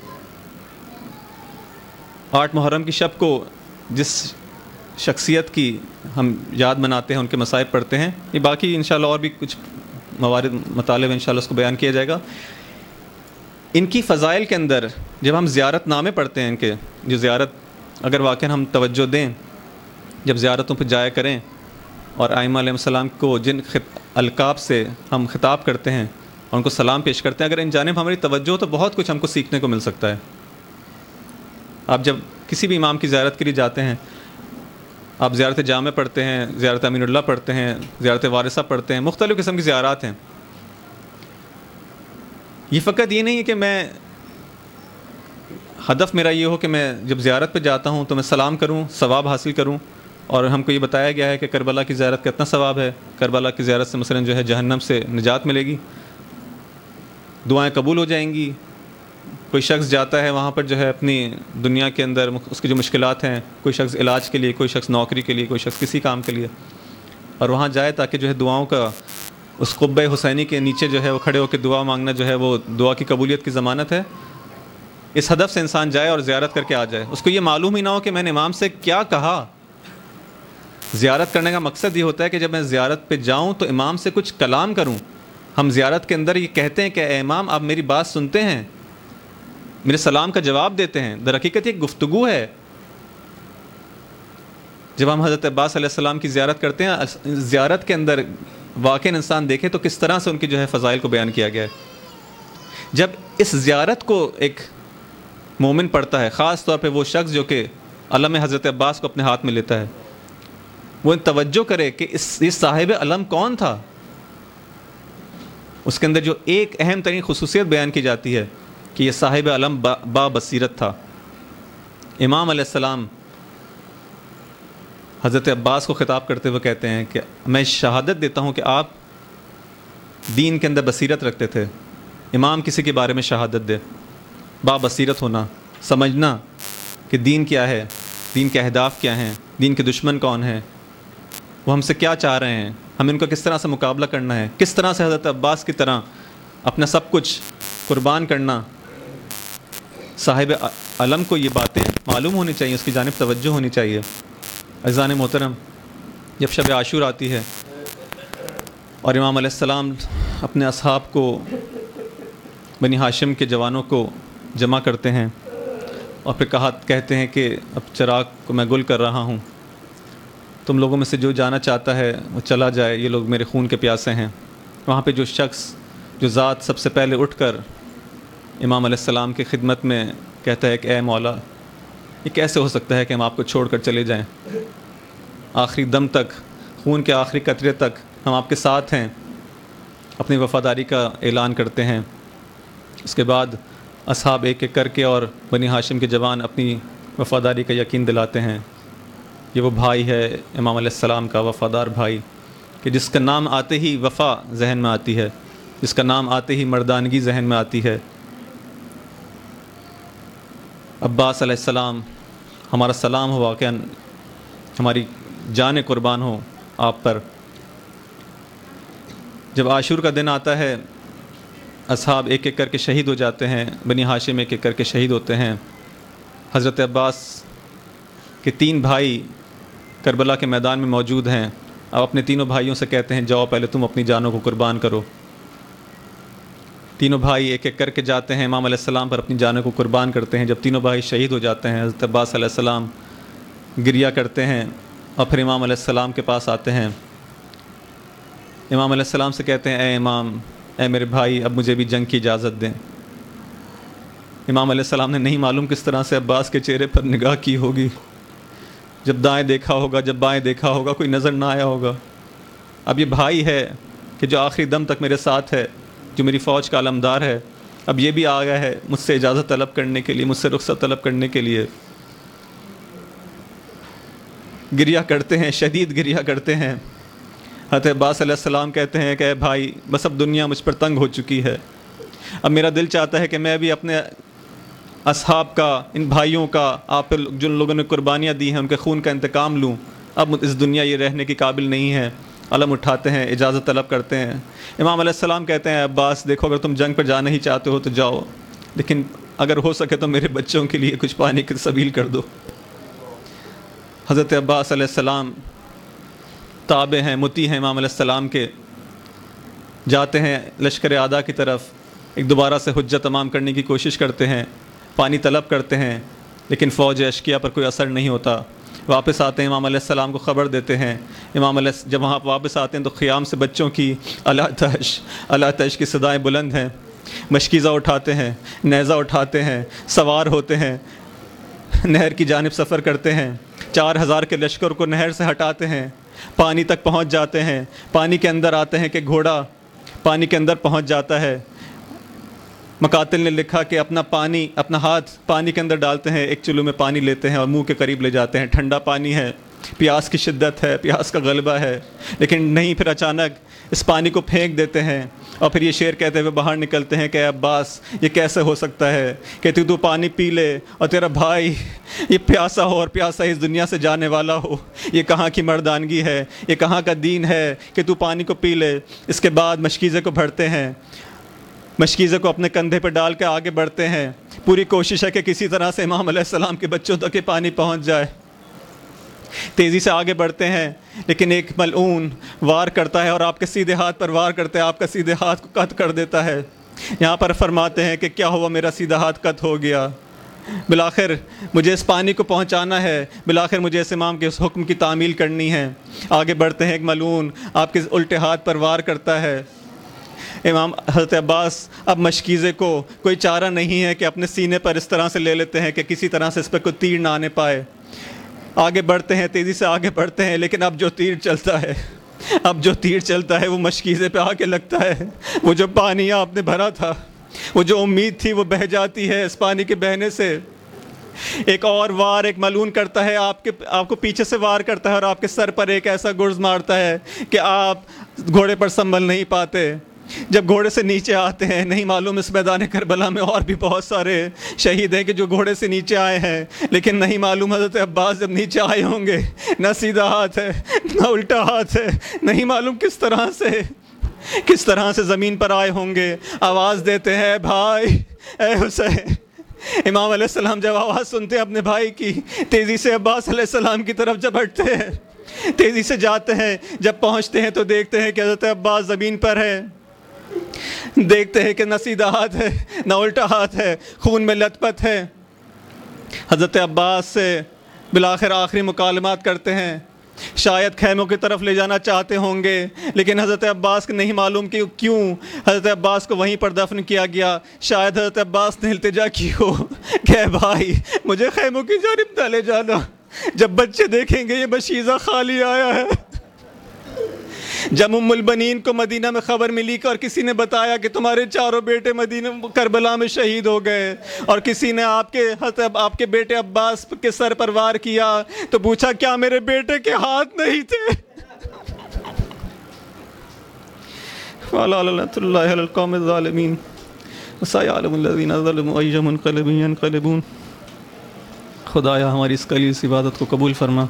آٹھ محرم کی شب کو جس شخصیت کی ہم یاد مناتے ہیں، ان کے مصائب پڑھتے ہیں، یہ باقی انشاءاللہ اور بھی کچھ موارد مطالب انشاءاللہ اس کو بیان کیا جائے گا۔ ان کی فضائل کے اندر جب ہم زیارت نامے پڑھتے ہیں، ان کے جو زیارت اگر واقعاً ہم توجہ دیں، جب زیارتوں پہ جایا کریں اور ائمہ علیہ السلام کو جن القاب سے ہم خطاب کرتے ہیں اور ان کو سلام پیش کرتے ہیں، اگر ان جانب ہماری توجہ ہو تو بہت کچھ ہم کو سیکھنے کو مل سکتا ہے۔ آپ جب کسی بھی امام کی زیارت کے لیے جاتے ہیں، آپ زیارت جامع پڑھتے ہیں، زیارت امین اللہ پڑھتے ہیں، زیارت وارثہ پڑھتے ہیں، مختلف قسم کی زیارات ہیں۔ یہ فقط یہ نہیں ہے کہ میں ہدف میرا یہ ہو کہ میں جب زیارت پہ جاتا ہوں تو میں سلام کروں، ثواب حاصل کروں، اور ہم کو یہ بتایا گیا ہے کہ کربلا کی زیارت کا اتنا ثواب ہے، کربلا کی زیارت سے مثلا جو ہے جہنم سے نجات ملے گی، دعائیں قبول ہو جائیں گی۔ کوئی شخص جاتا ہے وہاں پر جو ہے اپنی دنیا کے اندر اس کی جو مشکلات ہیں، کوئی شخص علاج کے لیے، کوئی شخص نوکری کے لیے، کوئی شخص کسی کام کے لیے، اور وہاں جائے تاکہ جو ہے دعاؤں کا اس قبہ حسینی کے نیچے جو ہے وہ کھڑے ہو کے دعا مانگنا جو ہے وہ دعا کی قبولیت کی ضمانت ہے۔ اس ہدف سے انسان جائے اور زیارت کر کے آ جائے، اس کو یہ معلوم ہی نہ ہو کہ میں نے امام سے کیا کہا۔ زیارت کرنے کا مقصد یہ ہوتا ہے کہ جب میں زیارت پہ جاؤں تو امام سے کچھ کلام کروں۔ ہم زیارت کے اندر یہ کہتے ہیں کہ اے امام آپ میری بات سنتے ہیں، میرے سلام کا جواب دیتے ہیں، در حقیقت یہ گفتگو ہے۔ جب ہم حضرت عباس علیہ السلام کی زیارت کرتے ہیں، زیارت کے اندر واقع انسان دیکھے تو کس طرح سے ان کی جو ہے فضائل کو بیان کیا گیا ہے۔ جب اس زیارت کو ایک مومن پڑھتا ہے، خاص طور پہ وہ شخص جو کہ علم حضرت عباس کو اپنے ہاتھ میں لیتا ہے، وہ توجہ کرے کہ اس اس صاحب علم کون تھا۔ اس کے اندر جو ایک اہم ترین خصوصیت بیان کی جاتی ہے کہ یہ صاحب علم با, با بصیرت تھا۔ امام علیہ السلام حضرت عباس کو خطاب کرتے ہوئے کہتے ہیں کہ میں شہادت دیتا ہوں کہ آپ دین کے اندر بصیرت رکھتے تھے۔ امام کسی کے بارے میں شہادت دے، با بصیرت ہونا، سمجھنا کہ دین کیا ہے، دین کے اہداف کیا ہیں، دین کے دشمن کون ہیں، وہ ہم سے کیا چاہ رہے ہیں، ہم ان کو کس طرح سے مقابلہ کرنا ہے، کس طرح سے حضرت عباس کی طرح اپنا سب کچھ قربان کرنا۔ صاحب علم کو یہ باتیں معلوم ہونی چاہیے، اس کی جانب توجہ ہونی چاہیے۔ عزیزان محترم، جب شب عاشور آتی ہے اور امام علیہ السلام اپنے اصحاب کو، بنی ہاشم کے جوانوں کو جمع کرتے ہیں اور پھر کہا کہتے ہیں کہ اب چراغ کو میں گل کر رہا ہوں، تم لوگوں میں سے جو جانا چاہتا ہے وہ چلا جائے، یہ لوگ میرے خون کے پیاسے ہیں۔ وہاں پہ جو شخص، جو ذات سب سے پہلے اٹھ کر امام علیہ السلام کی خدمت میں کہتا ہے کہ اے مولا، یہ کیسے ہو سکتا ہے کہ ہم آپ کو چھوڑ کر چلے جائیں، آخری دم تک، خون کے آخری قطرے تک ہم آپ کے ساتھ ہیں، اپنی وفاداری کا اعلان کرتے ہیں۔ اس کے بعد اصحاب ایک ایک کر کے اور بنی ہاشم کے جوان اپنی وفاداری کا یقین دلاتے ہیں۔ یہ وہ بھائی ہے امام علیہ السلام کا، وفادار بھائی، کہ جس کا نام آتے ہی وفا ذہن میں آتی ہے، جس کا نام آتے ہی مردانگی ذہن میں آتی ہے۔ عباس علیہ السلام، ہمارا سلام ہو، واقعاً ہماری جان قربان ہو آپ پر۔ جب عاشور کا دن آتا ہے، اصحاب ایک ایک کر کے شہید ہو جاتے ہیں، بنی ہاشم ایک ایک کر کے شہید ہوتے ہیں۔ حضرت عباس کے تین بھائی کربلا کے میدان میں موجود ہیں۔ اب اپنے تینوں بھائیوں سے کہتے ہیں جاؤ پہلے تم اپنی جانوں کو قربان کرو۔ تینوں بھائی ایک ایک کر کے جاتے ہیں، امام علیہ السلام پر اپنی جانوں کو قربان کرتے ہیں۔ جب تینوں بھائی شہید ہو جاتے ہیں، حضرت عباس علیہ السلام گریہ کرتے ہیں اور پھر امام علیہ السلام کے پاس آتے ہیں۔ امام علیہ السلام سے کہتے ہیں اے امام، اے میرے بھائی، اب مجھے بھی جنگ کی اجازت دیں۔ امام علیہ السلام نے نہیں معلوم کس طرح سے عباس کے چہرے پر نگاہ کی ہوگی، جب دائیں دیکھا ہوگا، جب بائیں دیکھا ہوگا، کوئی نظر نہ آیا ہوگا۔ اب یہ بھائی ہے کہ جو آخری دم تک میرے ساتھ ہے، جو میری فوج کا علمدار ہے، اب یہ بھی آ گیا ہے مجھ سے اجازت طلب کرنے کے لیے، مجھ سے رخصت طلب کرنے کے لیے۔ گریا کرتے ہیں، شدید گریا کرتے ہیں۔ حضرت عباس علیہ السلام کہتے ہیں کہ اے بھائی بس اب دنیا مجھ پر تنگ ہو چکی ہے، اب میرا دل چاہتا ہے کہ میں بھی اپنے اصحاب کا، ان بھائیوں کا، آپ پر جن لوگوں نے قربانیاں دی ہیں ان کے خون کا انتقام لوں، اب اس دنیا یہ رہنے کی قابل نہیں ہے۔ علم اٹھاتے ہیں، اجازت طلب کرتے ہیں۔ امام علیہ السلام کہتے ہیں عباس دیکھو اگر تم جنگ پر جانا ہی چاہتے ہو تو جاؤ، لیکن اگر ہو سکے تو میرے بچوں کے لیے کچھ پانی کی سبیل کر دو۔ حضرت عباس علیہ السلام تابع ہیں، مطیع ہیں امام علیہ السلام کے، جاتے ہیں لشکر اعداء کی طرف، ایک دوبارہ سے حجت تمام کرنے کی کوشش کرتے ہیں، پانی طلب کرتے ہیں، لیکن فوج اشقیاء پر کوئی اثر نہیں ہوتا۔ واپس آتے ہیں، امام علیہ السلام کو خبر دیتے ہیں۔ امام علیہ جب وہاں واپس آتے ہیں تو خیام سے بچوں کی الا تش الا تش کی صدائیں بلند ہیں، مشکیزہ اٹھاتے ہیں، نیزہ اٹھاتے ہیں، سوار ہوتے ہیں، نہر کی جانب سفر کرتے ہیں، چار ہزار کے لشکر کو نہر سے ہٹاتے ہیں، پانی تک پہنچ جاتے ہیں، پانی کے اندر آتے ہیں کہ گھوڑا پانی کے اندر پہنچ جاتا ہے۔ مقاتل نے لکھا کہ اپنا پانی اپنا ہاتھ پانی کے اندر ڈالتے ہیں، ایک چلو میں پانی لیتے ہیں اور منہ کے قریب لے جاتے ہیں، ٹھنڈا پانی ہے، پیاس کی شدت ہے، پیاس کا غلبہ ہے، لیکن نہیں، پھر اچانک اس پانی کو پھینک دیتے ہیں اور پھر یہ شعر کہتے ہوئے باہر نکلتے ہیں کہ اے عباس یہ کیسے ہو سکتا ہے کہ تو تو پانی پی لے اور تیرا بھائی یہ پیاسا ہو اور پیاسا اس دنیا سے جانے والا ہو، یہ کہاں کی مردانگی ہے، یہ کہاں کا دین ہے کہ تو پانی کو پی لے۔ اس کے بعد مشکیزے کو بھرتے ہیں، مشکیزے کو اپنے کندھے پہ ڈال کے آگے بڑھتے ہیں، پوری کوشش ہے کہ کسی طرح سے امام علیہ السلام کے بچوں تک یہ پانی پہنچ جائے۔ تیزی سے آگے بڑھتے ہیں، لیکن ایک ملعون وار کرتا ہے اور آپ کے سیدھے ہاتھ پر وار کرتے ہیں، آپ کا سیدھے ہاتھ کو قط کر دیتا ہے۔ یہاں پر فرماتے ہیں کہ کیا ہوا، میرا سیدھا ہاتھ قط ہو گیا، بالآخر مجھے اس پانی کو پہنچانا ہے، بالآخر مجھے اس امام کے اس حکم کی تعمیل کرنی ہے۔ آگے بڑھتے ہیں، ایک ملعون آپ کے الٹے ہاتھ پر وار کرتا ہے۔ امام حضرت عباس اب مشکیزے کو کوئی چارہ نہیں ہے کہ اپنے سینے پر اس طرح سے لے لیتے ہیں کہ کسی طرح سے اس پہ کوئی تیر نہ آنے پائے۔ آگے بڑھتے ہیں، تیزی سے آگے بڑھتے ہیں، لیکن اب جو تیر چلتا ہے اب جو تیر چلتا ہے وہ مشکیزے پہ آ کے لگتا ہے۔ وہ جو پانی آپ نے بھرا تھا، وہ جو امید تھی وہ بہہ جاتی ہے اس پانی کے بہنے سے۔ ایک اور وار ایک ملعون کرتا ہے، آپ کے آپ کو پیچھے سے وار کرتا ہے اور آپ کے سر پر ایک ایسا گرز مارتا ہے کہ آپ گھوڑے پر سنبھل نہیں پاتے۔ جب گھوڑے سے نیچے آتے ہیں، نہیں معلوم اس میدان کربلا میں اور بھی بہت سارے شہید ہیں کہ جو گھوڑے سے نیچے آئے ہیں، لیکن نہیں معلوم حضرت عباس جب نیچے آئے ہوں گے، نہ سیدھا ہاتھ ہے نہ الٹا ہاتھ ہے، نہیں معلوم کس طرح سے کس طرح سے زمین پر آئے ہوں گے۔ آواز دیتے ہیں بھائی اے حسین۔ امام علیہ السلام جب آواز سنتے ہیں اپنے بھائی کی، تیزی سے عباس علیہ السلام کی طرف جب ہٹتے ہیں، تیزی سے جاتے ہیں، جب پہنچتے ہیں تو دیکھتے ہیں کہ حضرت عباس زمین پر ہے۔ دیکھتے ہیں کہ نہ سیدھا ہاتھ ہے نہ الٹا ہاتھ ہے، خون میں لت پت ہے۔ حضرت عباس سے بالآخر آخری مکالمات کرتے ہیں، شاید خیموں کی طرف لے جانا چاہتے ہوں گے، لیکن حضرت عباس کو نہیں معلوم کہ کیوں حضرت عباس کو وہیں پر دفن کیا گیا۔ شاید حضرت عباس نے التجا کی ہو کہ اے بھائی مجھے خیموں کی جانب نہ لے جانا، جب بچے دیکھیں گے یہ مشیزہ خالی آیا ہے۔ جب ام البنین کو مدینہ میں خبر ملی اور کسی نے بتایا کہ تمہارے چاروں بیٹے مدینہ کربلا میں شہید ہو گئے، اور کسی نے آپ کے آپ کے بیٹے عباس کے سر پر وار کیا، تو پوچھا کیا میرے بیٹے کے ہاتھ نہیں تھے؟ وَعَلَىٰ لَعْنَةُ اللَّهِ عَلَى الْقَوْمِ الظَّالِمِينَ وَسَيَعْلَمُ الَّذِينَ ظَلَمُوا أَيَّ مُنقَلِبٍ يَنقَلِبُونَ۔ خدایا ہماری اس خالص عبادت کو قبول فرما۔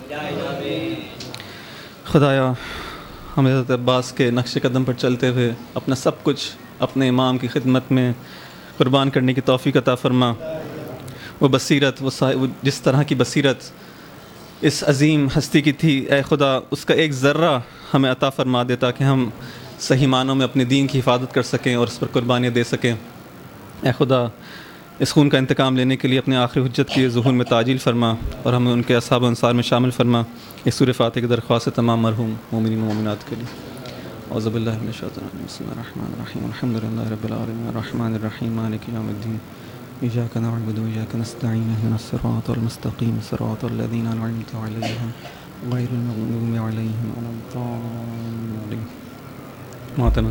خدایا ہمیں حضرت عباس کے نقش قدم پر چلتے ہوئے اپنا سب کچھ اپنے امام کی خدمت میں قربان کرنے کی توفیق عطا فرما۔ وہ بصیرت، وہ جس طرح کی بصیرت اس عظیم ہستی کی تھی، اے خدا اس کا ایک ذرہ ہمیں عطا فرما دے تاکہ ہم صحیح معنوں میں اپنے دین کی حفاظت کر سکیں اور اس پر قربانیاں دے سکیں۔ اے خدا اس خون کا انتقام لینے کے لیے اپنے آخری حجت کی ظہور میں تعجیل فرما اور ہمیں ان کے اصحاب و انصار میں شامل فرما۔ اس سورہ فاتحہ کی درخواست تمام مرحوم مومنین و مومنات کے لیے۔ اعوذ باللہ من الشیطان الرجیم، بسم اللہ الرحمن الرحیم، الحمد للہ رب العالمین الرحمن الرحیم مالک یوم الدین، ایاک نعبد و ایاک نستعین، اہدنا الصراط المستقیم صراط الذین انعمت علیہم غیر المغضوب علیہم ولا الضالین۔